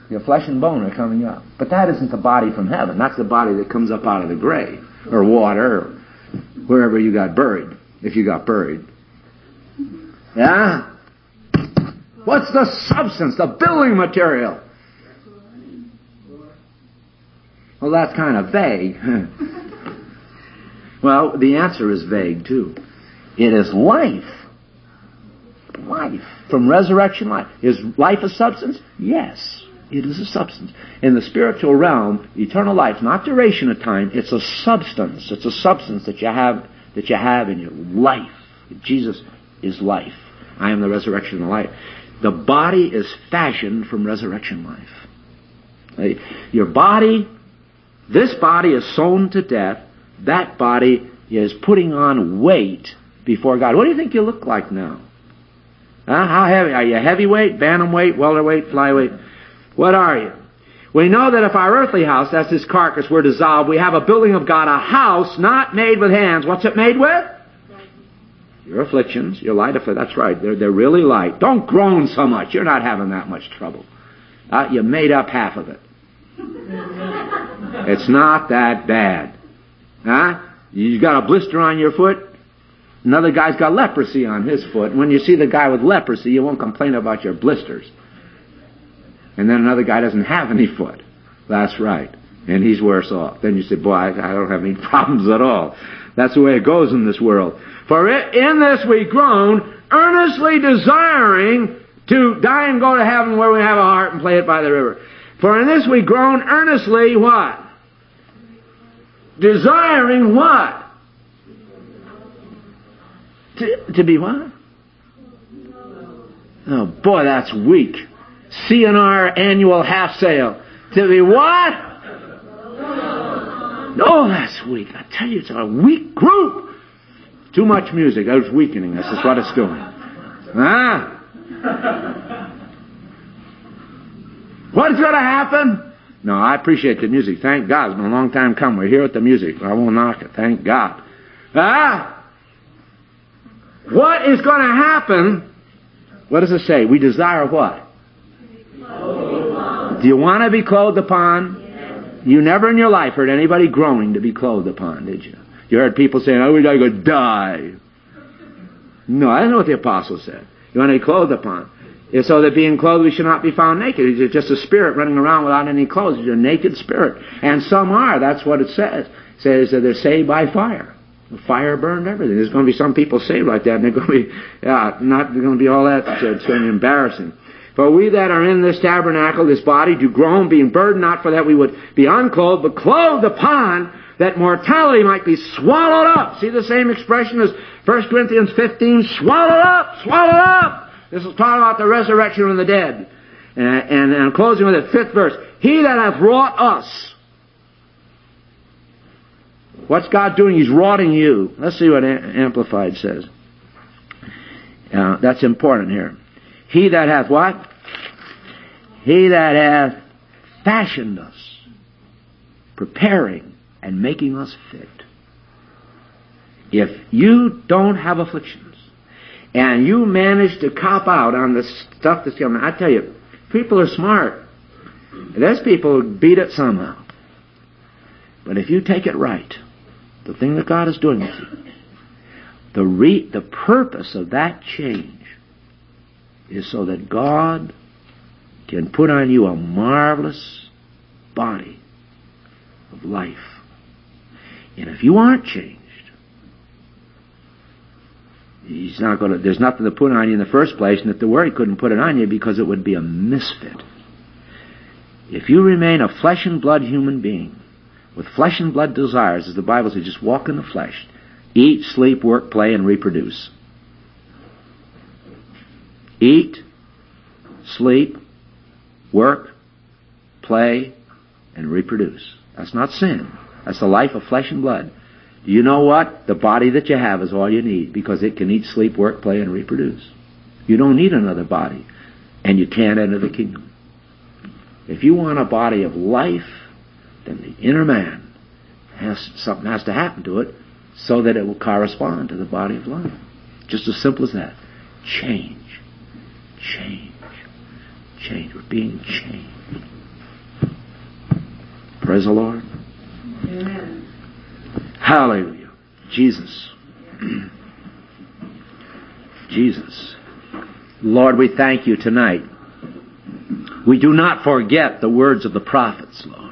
Your flesh and bone are coming up. But that isn't the body from heaven. That's the body that comes up out of the grave, or water, or wherever you got buried, if you got buried. Yeah? What's the substance, the building material? Well, that's kind of vague. Well, the answer is vague, too. It is life. Life. From resurrection life. Is life a substance? Yes, it is a substance. In the spiritual realm, eternal life, not duration of time, it's a substance. It's a substance that you have, that you have in your life. Jesus is life. I am the resurrection and the life. The body is fashioned from resurrection life. Your body, this body is sown to death. That body is putting on weight before God. What do you think you look like now? Huh? How heavy? Are you heavyweight, bantamweight, welterweight, flyweight? What are you? We know that if our earthly house, that's this carcass, were dissolved, we have a building of God, a house not made with hands. What's it made with? Your afflictions, your light affliction. That's right. They're, they're really light. Don't groan so much. You're not having that much trouble. Uh, you made up half of it. It's not that bad. Huh? You got a blister on your foot. Another guy's got leprosy on his foot. When you see the guy with leprosy, you won't complain about your blisters. And then another guy doesn't have any foot. That's right. And he's worse off. Then you say, boy, I, I don't have any problems at all. That's the way it goes in this world. For it, in this we groan, earnestly desiring to die and go to heaven where we have a heart and play it by the river. For in this we groan earnestly what? Desiring what? To, to be what? Oh, boy, that's weak. C N R annual half sale. To be what? Oh, that's weak. I tell you, it's a weak group. Too much music. It's weakening us. That's what it's doing. Ah. What's going to happen? No, I appreciate the music. Thank God. It's been a long time coming. We're here with the music. I won't knock it. Thank God. Ah. What is going to happen? What does it say? We desire what? Do you want to be clothed upon? Yes. You never in your life heard anybody groaning to be clothed upon, did you? You heard people saying, oh, we got to go die. No, I don't know what the apostle said. You want to be clothed upon. If so that being clothed we should not be found naked. It's just a spirit running around without any clothes. It's a naked spirit. And some are. That's what it says. It says that they're saved by fire. The fire burned everything. There's going to be some people saved like that, and they're going to be uh, not they're going to be all that. Uh, it's going to be embarrassing. For we that are in this tabernacle, this body, do groan, being burdened, not for that we would be unclothed, but clothed upon, that mortality might be swallowed up. See the same expression as First Corinthians fifteen, swallowed up, swallowed up. This is talking about the resurrection of the dead. And, and, and closing with the fifth verse. He that hath wrought us. What's God doing? He's wroughting you. Let's see what Amplified says. Uh, that's important here. He that hath what? He that hath fashioned us, preparing and making us fit. If you don't have afflictions, and you manage to cop out on the stuff that's coming, I tell you, people are smart. There's people who beat it somehow. But if you take it right, the thing that God is doing with you, the re- the purpose of that change is so that God can put on you a marvelous body of life. And if you aren't changed, He's not going to, there's nothing to put on you in the first place, and if there were, He couldn't put it on you because it would be a misfit. If you remain a flesh and blood human being, with flesh and blood desires, as the Bible says, just walk in the flesh, eat, sleep, work, play, and reproduce. Eat, sleep, work, play, and reproduce. That's not sin. That's the life of flesh and blood. Do you know what? The body that you have is all you need, because it can eat, sleep, work, play, and reproduce. You don't need another body, and you can't enter the kingdom. If you want a body of life, then the inner man has something has to happen to it so that it will correspond to the body of life. Just as simple as that. Change. Change. Change. We're being changed. Praise the Lord. Amen. Hallelujah. Jesus. Jesus. Lord, we thank you tonight. We do not forget the words of the prophets, Lord.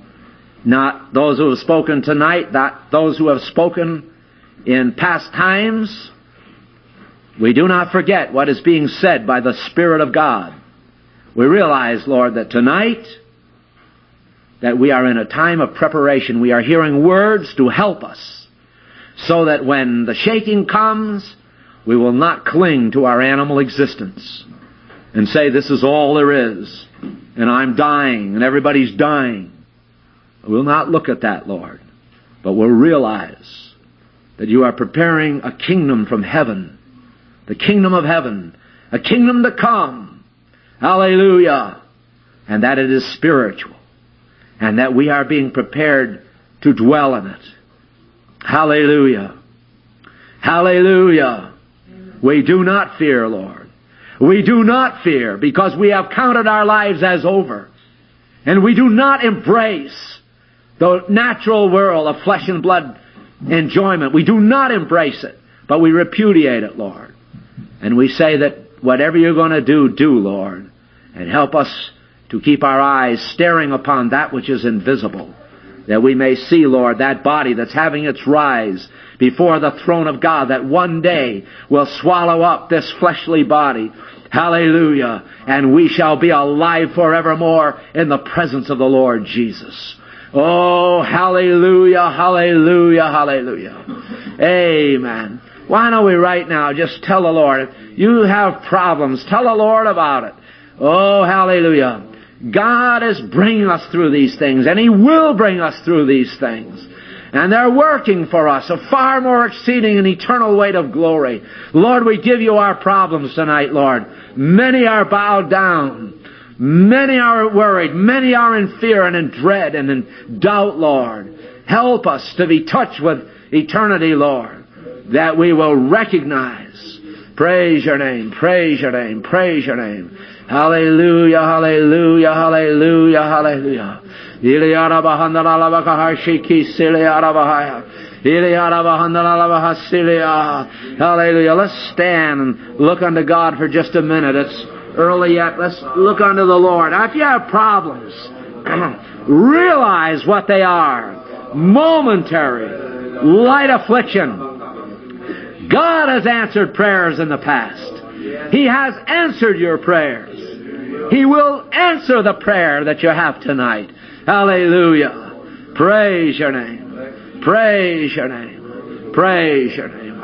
Not those who have spoken tonight, not those who have spoken in past times. We do not forget what is being said by the Spirit of God. We realize, Lord, that tonight that we are in a time of preparation. We are hearing words to help us so that when the shaking comes, we will not cling to our animal existence and say, this is all there is, and I'm dying, and everybody's dying. We'll not look at that, Lord, but we'll realize that you are preparing a kingdom from heaven, the kingdom of heaven, a kingdom to come. Hallelujah. And that it is spiritual, and that we are being prepared to dwell in it. Hallelujah. Hallelujah. We do not fear, Lord. We do not fear because we have counted our lives as over. And we do not embrace the natural world of flesh and blood enjoyment. We do not embrace it, but we repudiate it, Lord. And we say that whatever you're going to do, do, Lord. And help us to keep our eyes staring upon that which is invisible, that we may see, Lord, that body that's having its rise before the throne of God, that one day will swallow up this fleshly body. Hallelujah. And we shall be alive forevermore in the presence of the Lord Jesus. Oh, hallelujah, hallelujah, hallelujah. Amen. Why don't we right now just tell the Lord, if you have problems, tell the Lord about it. Oh, hallelujah. God is bringing us through these things, and He will bring us through these things. And they're working for us, a far more exceeding and eternal weight of glory. Lord, we give you our problems tonight, Lord. Many are bowed down. Many are worried. Many are in fear and in dread and in doubt, Lord. Help us to be touched with eternity, Lord, that we will recognize. Praise your name, praise your name, praise your name. Hallelujah, hallelujah, hallelujah, hallelujah. Hallelujah. Let's stand and look unto God for just a minute. It's early yet. Let's look unto the Lord. Now, if you have problems, realize what they are. Momentary, light affliction. God has answered prayers in the past. He has answered your prayers. He will answer the prayer that you have tonight. Hallelujah. Praise your name. Praise your name. Praise your name.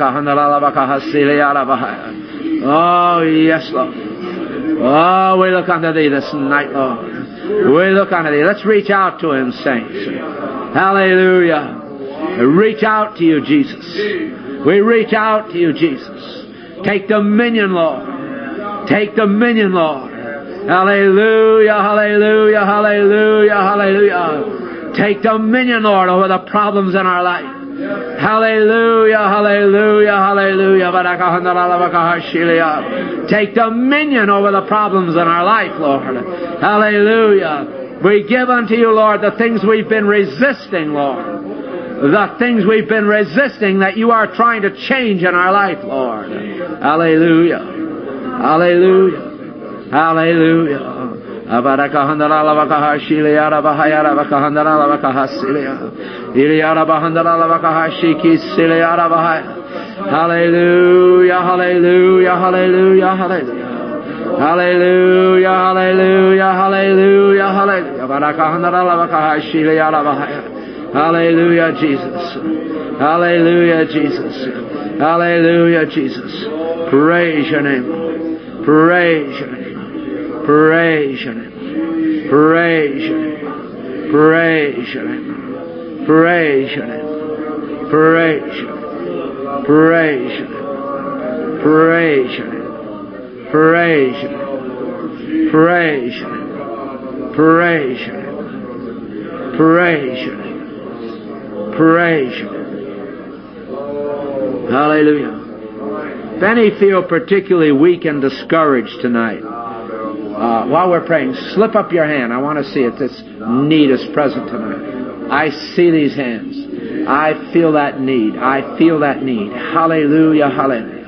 Oh, yes, Lord. Oh, we look unto Thee this night, Lord. We look unto Thee. Let's reach out to Him, saints. Hallelujah. Reach out to you, Jesus. We reach out to you, Jesus. Take dominion, Lord. Take dominion, Lord. Hallelujah, hallelujah, hallelujah, hallelujah. Take dominion, Lord, over the problems in our life. Hallelujah, hallelujah, hallelujah. Take dominion over the problems in our life, Lord. Hallelujah. We give unto you, Lord, the things we've been resisting, Lord. The things we've been resisting that you are trying to change in our life, Lord. Hallelujah. Hallelujah. Hallelujah. Hallelujah, hallelujah, hallelujah, hallelujah. Hallelujah, hallelujah, hallelujah, hallelujah. Hallelujah, Jesus. Hallelujah, Jesus. Hallelujah, Jesus. Praise your name, Lord. Praise your name. Praise your name. Praise your name. Praise your name. Praise your name. Praise your name. Praise your name. Praise your name. Praise your name. Praise your name. Praise your name. Praise your name. Praise you. Hallelujah. If any feel particularly weak and discouraged tonight, Uh, while we're praying, slip up your hand. I want to see if this need is present tonight. I see these hands. I feel that need. I feel that need. Hallelujah, hallelujah.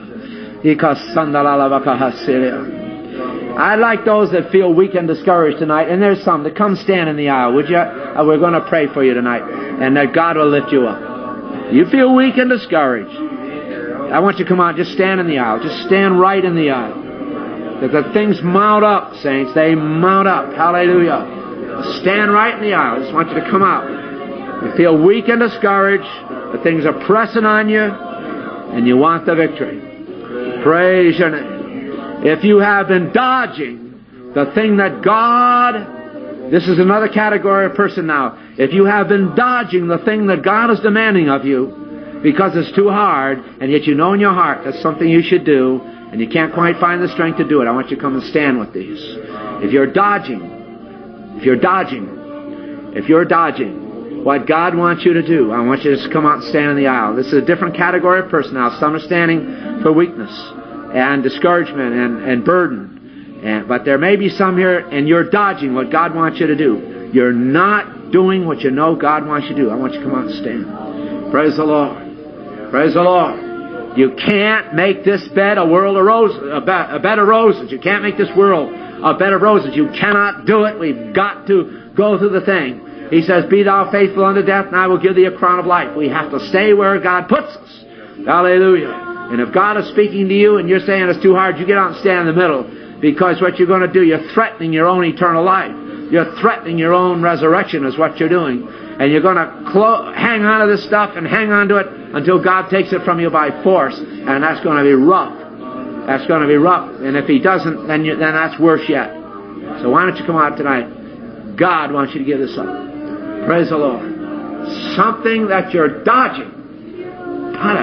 I like those that feel weak and discouraged tonight, and there's some that come stand in the aisle. Would you? Uh, we're going to pray for you tonight, and that God will lift you up. You feel weak and discouraged. I want you to come out. Just stand in the aisle. Just stand right in the aisle. That the things mount up, saints. They mount up. Hallelujah. Stand right in the aisle. I just want you to come out. You feel weak and discouraged. The things are pressing on you, and you want the victory. Praise your name. If you have been dodging the thing that God, this is another category of person now. If you have been dodging the thing that God is demanding of you because it's too hard, and yet you know in your heart that's something you should do, and you can't quite find the strength to do it, I want you to come and stand with these. If you're dodging, if you're dodging, if you're dodging what God wants you to do, I want you to just come out and stand in the aisle. This is a different category of person now. Some are standing for weakness and discouragement and, and burden. And, but there may be some here, and you're dodging what God wants you to do. You're not doing what you know God wants you to do. I want you to come out and stand. Praise the Lord. Praise the Lord. You can't make this bed a world of roses, a bed, a bed of roses. You can't make this world a bed of roses. You cannot do it. We've got to go through the thing. He says, "Be thou faithful unto death, and I will give thee a crown of life." We have to stay where God puts us. Hallelujah. And if God is speaking to you and you're saying it's too hard, you get out and stand in the middle. Because what you're going to do, you're threatening your own eternal life. You're threatening your own resurrection is what you're doing. And you're going to clo- hang on to this stuff and hang on to it until God takes it from you by force. And that's going to be rough. That's going to be rough. And if He doesn't, then, you, then that's worse yet. So why don't you come out tonight? God wants you to give this up. Praise the Lord. Something that you're dodging. Got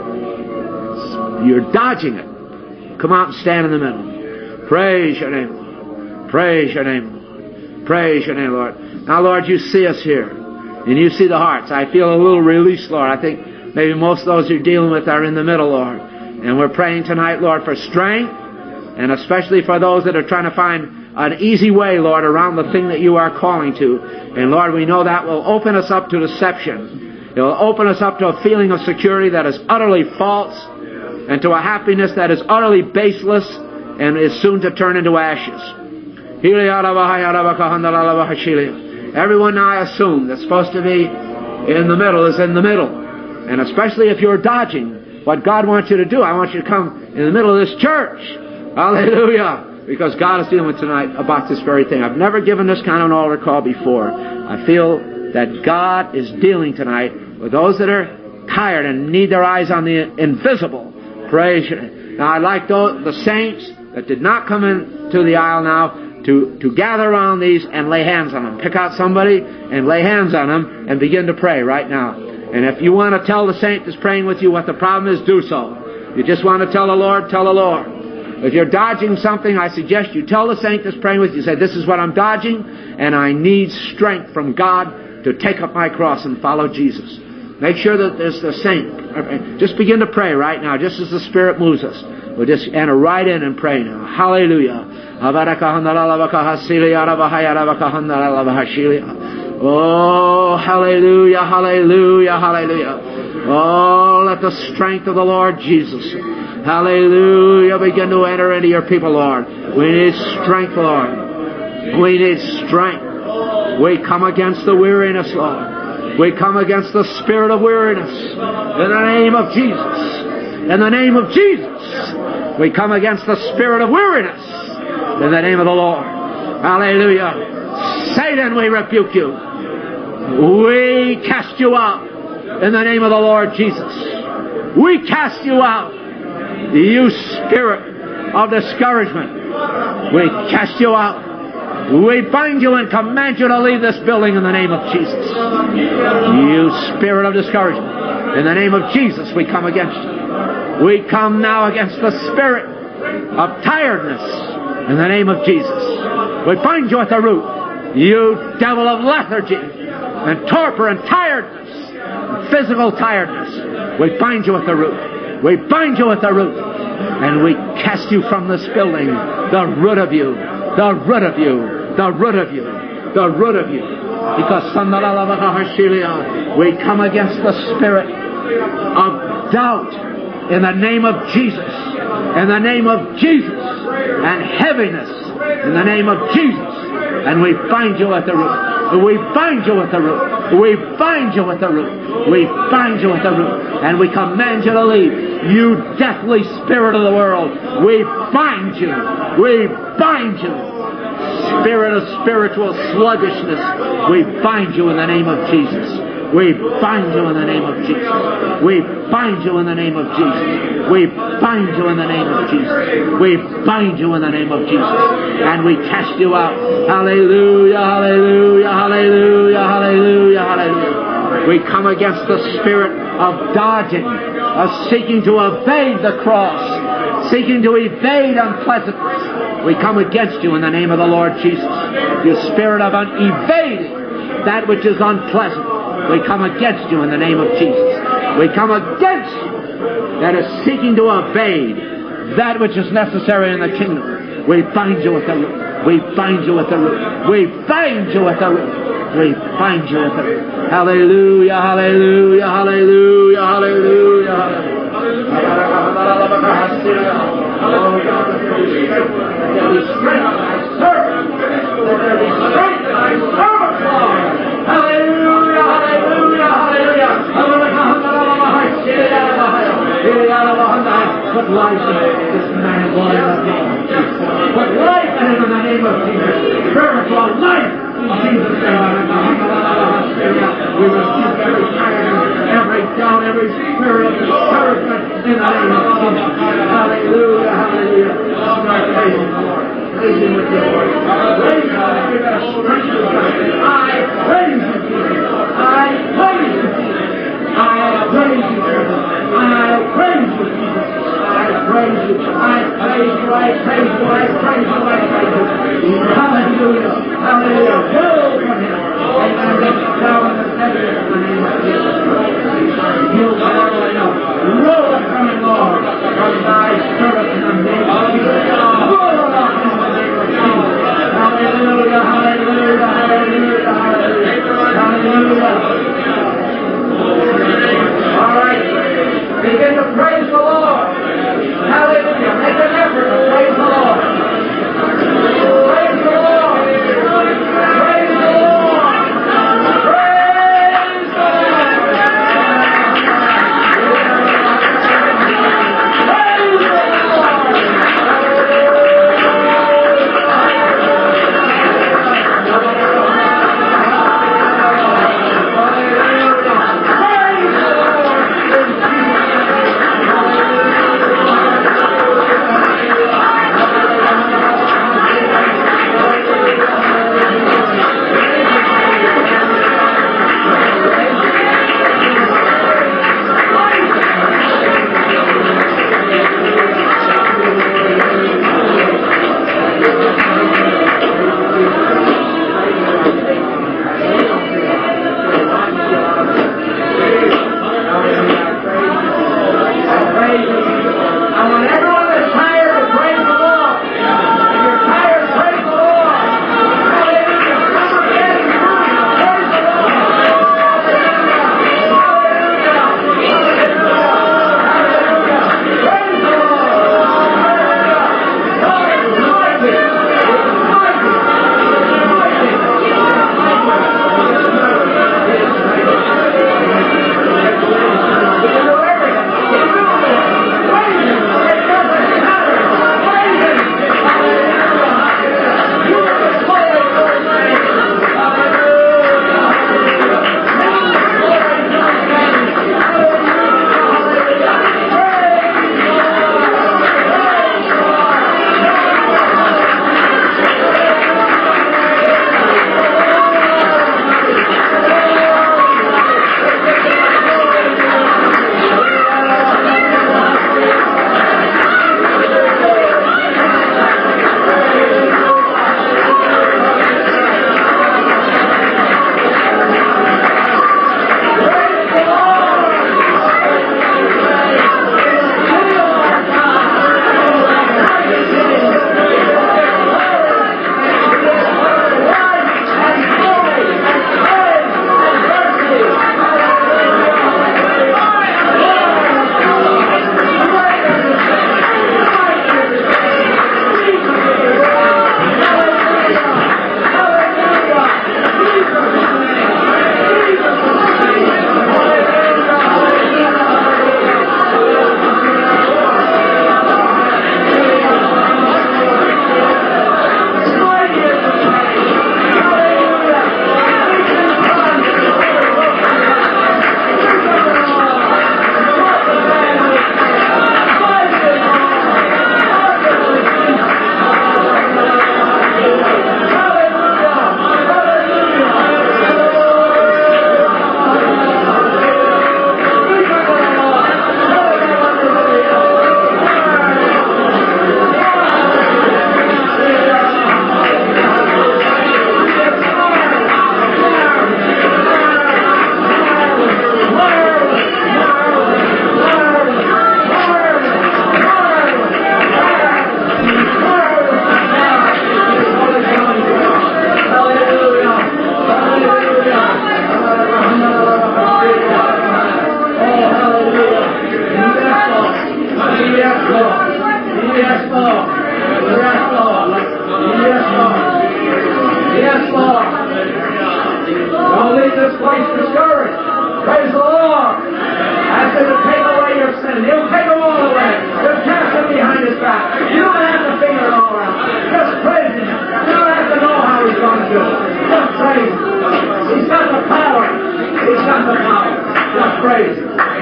it. You're dodging it. Come out and stand in the middle. Praise your name, Lord. Praise your name, Lord. Praise your name, Lord. Now, Lord, you see us here. And you see the hearts. I feel a little release, Lord. I think maybe most of those you're dealing with are in the middle, Lord. And we're praying tonight, Lord, for strength. And especially for those that are trying to find an easy way, Lord, around the thing that you are calling to. And Lord, we know that will open us up to deception. It will open us up to a feeling of security that is utterly false, and to a happiness that is utterly baseless and is soon to turn into ashes. Everyone now, I assume, that's supposed to be in the middle is in the middle. And especially if you're dodging what God wants you to do, I want you to come in the middle of this church. Hallelujah. Because God is dealing with tonight about this very thing. I've never given this kind of an altar call before. I feel that God is dealing tonight with those that are tired and need their eyes on the invisible. Praise you. Now, I'd like those, the saints that did not come into the aisle now to, to gather around these and lay hands on them. Pick out somebody and lay hands on them and begin to pray right now. And if you want to tell the saint that's praying with you what the problem is, do so. You just want to tell the Lord, tell the Lord. If you're dodging something, I suggest you tell the saint that's praying with you, say, "This is what I'm dodging, and I need strength from God to take up my cross and follow Jesus." Make sure that there's the saint. Just begin to pray right now, just as the Spirit moves us. We'll just enter right in and pray now. Hallelujah. Oh, hallelujah, hallelujah, hallelujah. Oh, let the strength of the Lord Jesus, hallelujah, begin to enter into your people, Lord. We need strength, Lord. We need strength. We come against the weariness, Lord. We come against the spirit of weariness. In the name of Jesus. In the name of Jesus. We come against the spirit of weariness. In the name of the Lord. Hallelujah. Satan, we rebuke you. We cast you out. In the name of the Lord Jesus. We cast you out. You spirit of discouragement. We cast you out. We bind you and command you to leave this building in the name of Jesus. You spirit of discouragement. In the name of Jesus, we come against you. We come now against the spirit of tiredness. In the name of Jesus. We bind you at the root. You devil of lethargy and torpor and tiredness. And physical tiredness. We bind you at the root. We bind you at the root. And we cast you from this building. The root of you. The root of you. The root of you. The root of you. Because we come against the spirit of doubt in the name of Jesus. In the name of Jesus. And heaviness in the name of Jesus. And we bind you at the root. We bind you at the root. We bind you at the root. We bind you at the root. And we command you to leave. You deathly spirit of the world. We bind you. We bind you. Spirit of spiritual sluggishness. We bind you in the name of Jesus. We bind you in the name of Jesus. We bind you in the name of Jesus. We bind you in the name of Jesus. We bind you in the name of Jesus. And we cast you out. Hallelujah, hallelujah, hallelujah, hallelujah, hallelujah. We come against the spirit of dodging, of seeking to evade the cross, seeking to evade unpleasantness. We come against you in the name of the Lord Jesus. You spirit of un- evading that which is unpleasant. We come against you in the name of Jesus. We come against you that is seeking to evade that which is necessary in the kingdom. We bind you at the root. We bind you at the root. We bind you at the root. We bind you at the root. Hallelujah, hallelujah, hallelujah, hallelujah, hallelujah. Oh God, let there be strength in thy servant. Let there be strength in thy servant, Lord. Hallelujah, hallelujah, hallelujah. Put life in this man, Lord, in the name of Jesus. Put life in him in the name of Jesus. Spiritual life in Jesus' name. We receive every tiredness, every doubt, every spirit of discouragement in the name of Jesus. Hallelujah, hallelujah. Start praising the Lord. Praise Him with your voice. Praise Him with your strength of God. I praise you, Jesus. I praise you, Jesus. I praise you, Jesus. I praise you, Jesus. I praise you. I praise you. I praise you. I praise you. I praise you. Hallelujah. Hallelujah. Will for Him. Amen. Let's down in the heavens in the name of Jesus. You Hallelujah. Roll it from it, Lord. From thy servant in the name of Jesus. Roll it up in the name of Jesus. Hallelujah. Hallelujah. Hallelujah. Hallelujah. Hallelujah.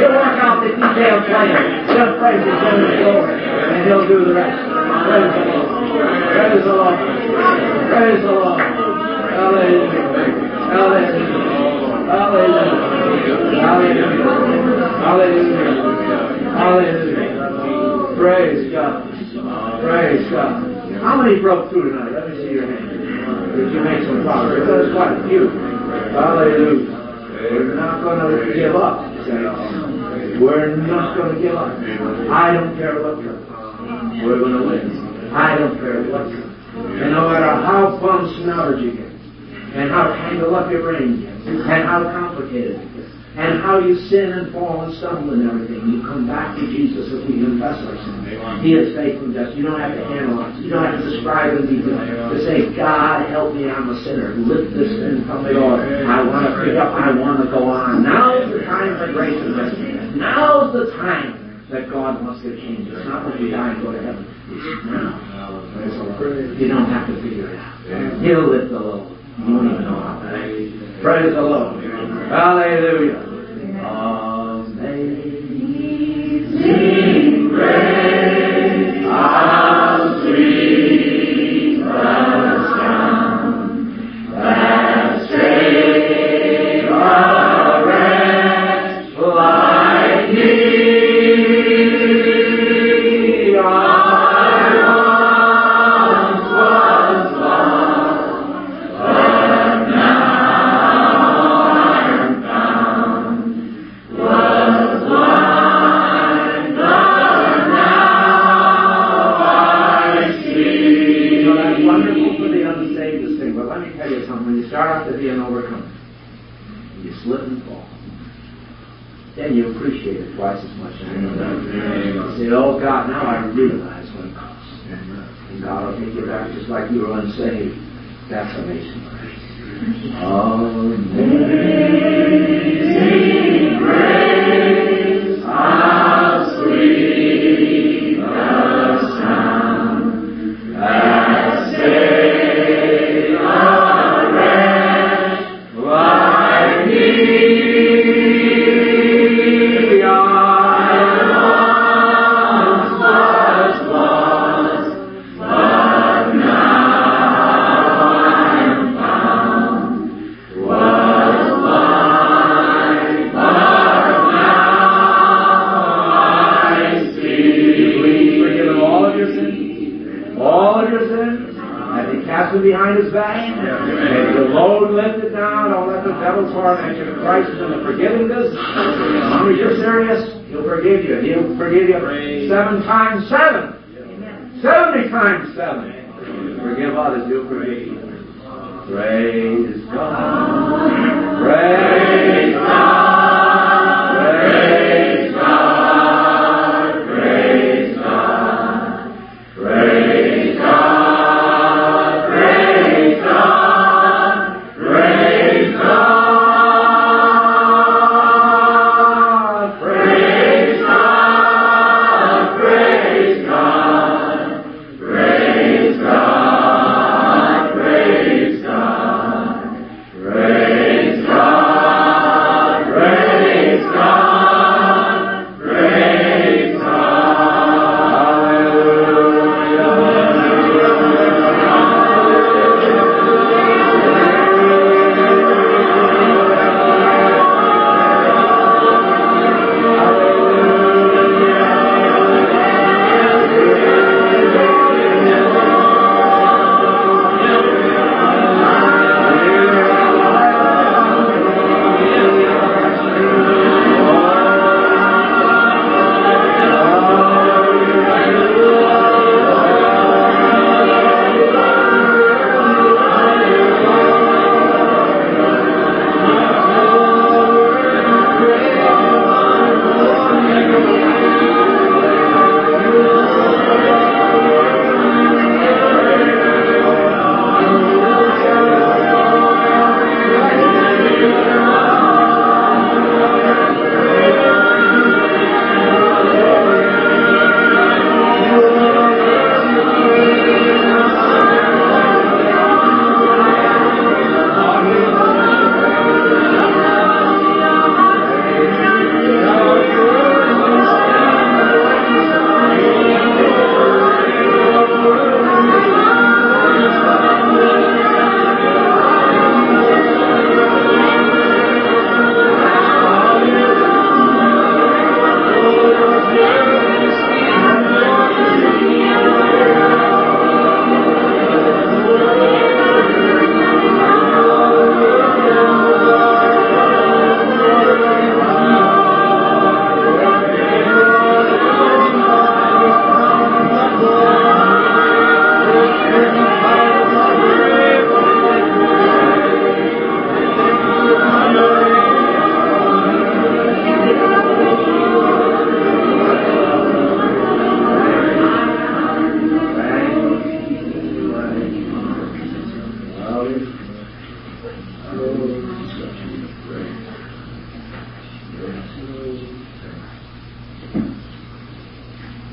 He'll work out the detailed plan. Just praise His generous glory, and He'll do the rest. Praise the Lord. Praise the Lord. Praise the Lord. Hallelujah. Hallelujah. Hallelujah. Hallelujah. Hallelujah. Hallelujah. Praise God. Praise God. How many broke through tonight? Let me see your hand. Did you make some progress? That's quite a few. Hallelujah. We're not going to give up. We're not going to give up. I don't care what comes. We're going to win. I don't care what comes. And no matter how bum snouted you get, and how tangled up your brain gets, and how complicated it gets, and how you sin and fall and stumble and everything, you come back to Jesus if we confess our sin. He is faithful and just. You don't have to analyze. You don't have to describe and be good. To say, God, help me, I'm a sinner. Lift this sin from me, Lord. I want to pick up. I want to go on. Now's the time for grace and mercy. Now's the time that God wants to change us. Not when we die and go to heaven. It's now. You don't have to figure it out. He'll lift the load. You don't even know how. Praise the Lord. Hallelujah. Amazing grace, how sweet the sound that saved a wretch like me. I once was lost, but now I'm found. Was blind, but now I see. You know, that's wonderful for the unsaved to sing, but let me tell you something. When you start off to be an overcomer, you slip and fall, then you appreciate it twice as much. You say, oh God, now I realize what it costs. And God will take you back just like you were unsaved. That's amazing grace. Amazing grace, how sweet the sound that saved a wretch like me. I once was lost, but now I'm found. Was blind, but now I see. Please forgive him all of your sins. All of your sins. As he casts them behind his back. As the load lifted down, don't let the devil torment you. Christ is going to forgive this. As long as you're serious, He'll forgive you. He'll forgive you seven times seven. Seventy times seven. Forgive others, He'll forgive you. Praise God. Praise God. Praise God. Praise God. Praise God. Praise God. Praise God. Praise God. Praise God. Praise God. Praise God. Praise God.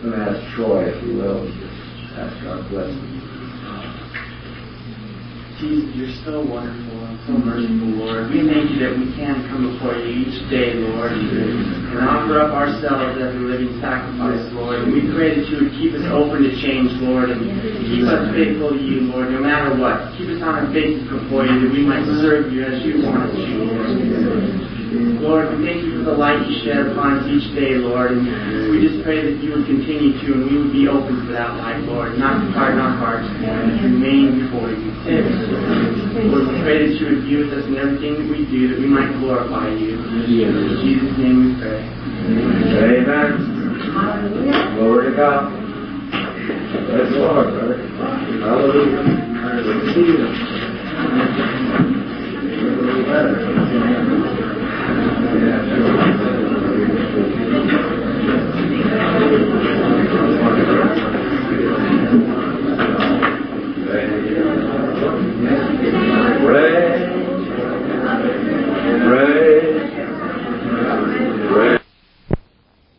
I'm going to ask Troy, if you will, just ask God's blessing. Jesus, you're so wonderful and so merciful, Lord. We thank you that we can come before you each day, Lord, and offer up ourselves as a living sacrifice, Lord. And we pray that you would keep us open to change, Lord, and keep us faithful to you, Lord, no matter what. Keep us on our faces before you that we might serve you as you want us to, Lord. Lord, we thank you for the light you shed upon us each day, Lord, and we just pray that you would continue to, and we would be open for that light, Lord, not to harden our hearts, Lord, and to remain before you. Lord, we pray that you would be with us in everything that we do, that we might glorify you. In Jesus' name we pray. Amen. Glory to God. Praise the Lord, brother. Hallelujah. Good to see you.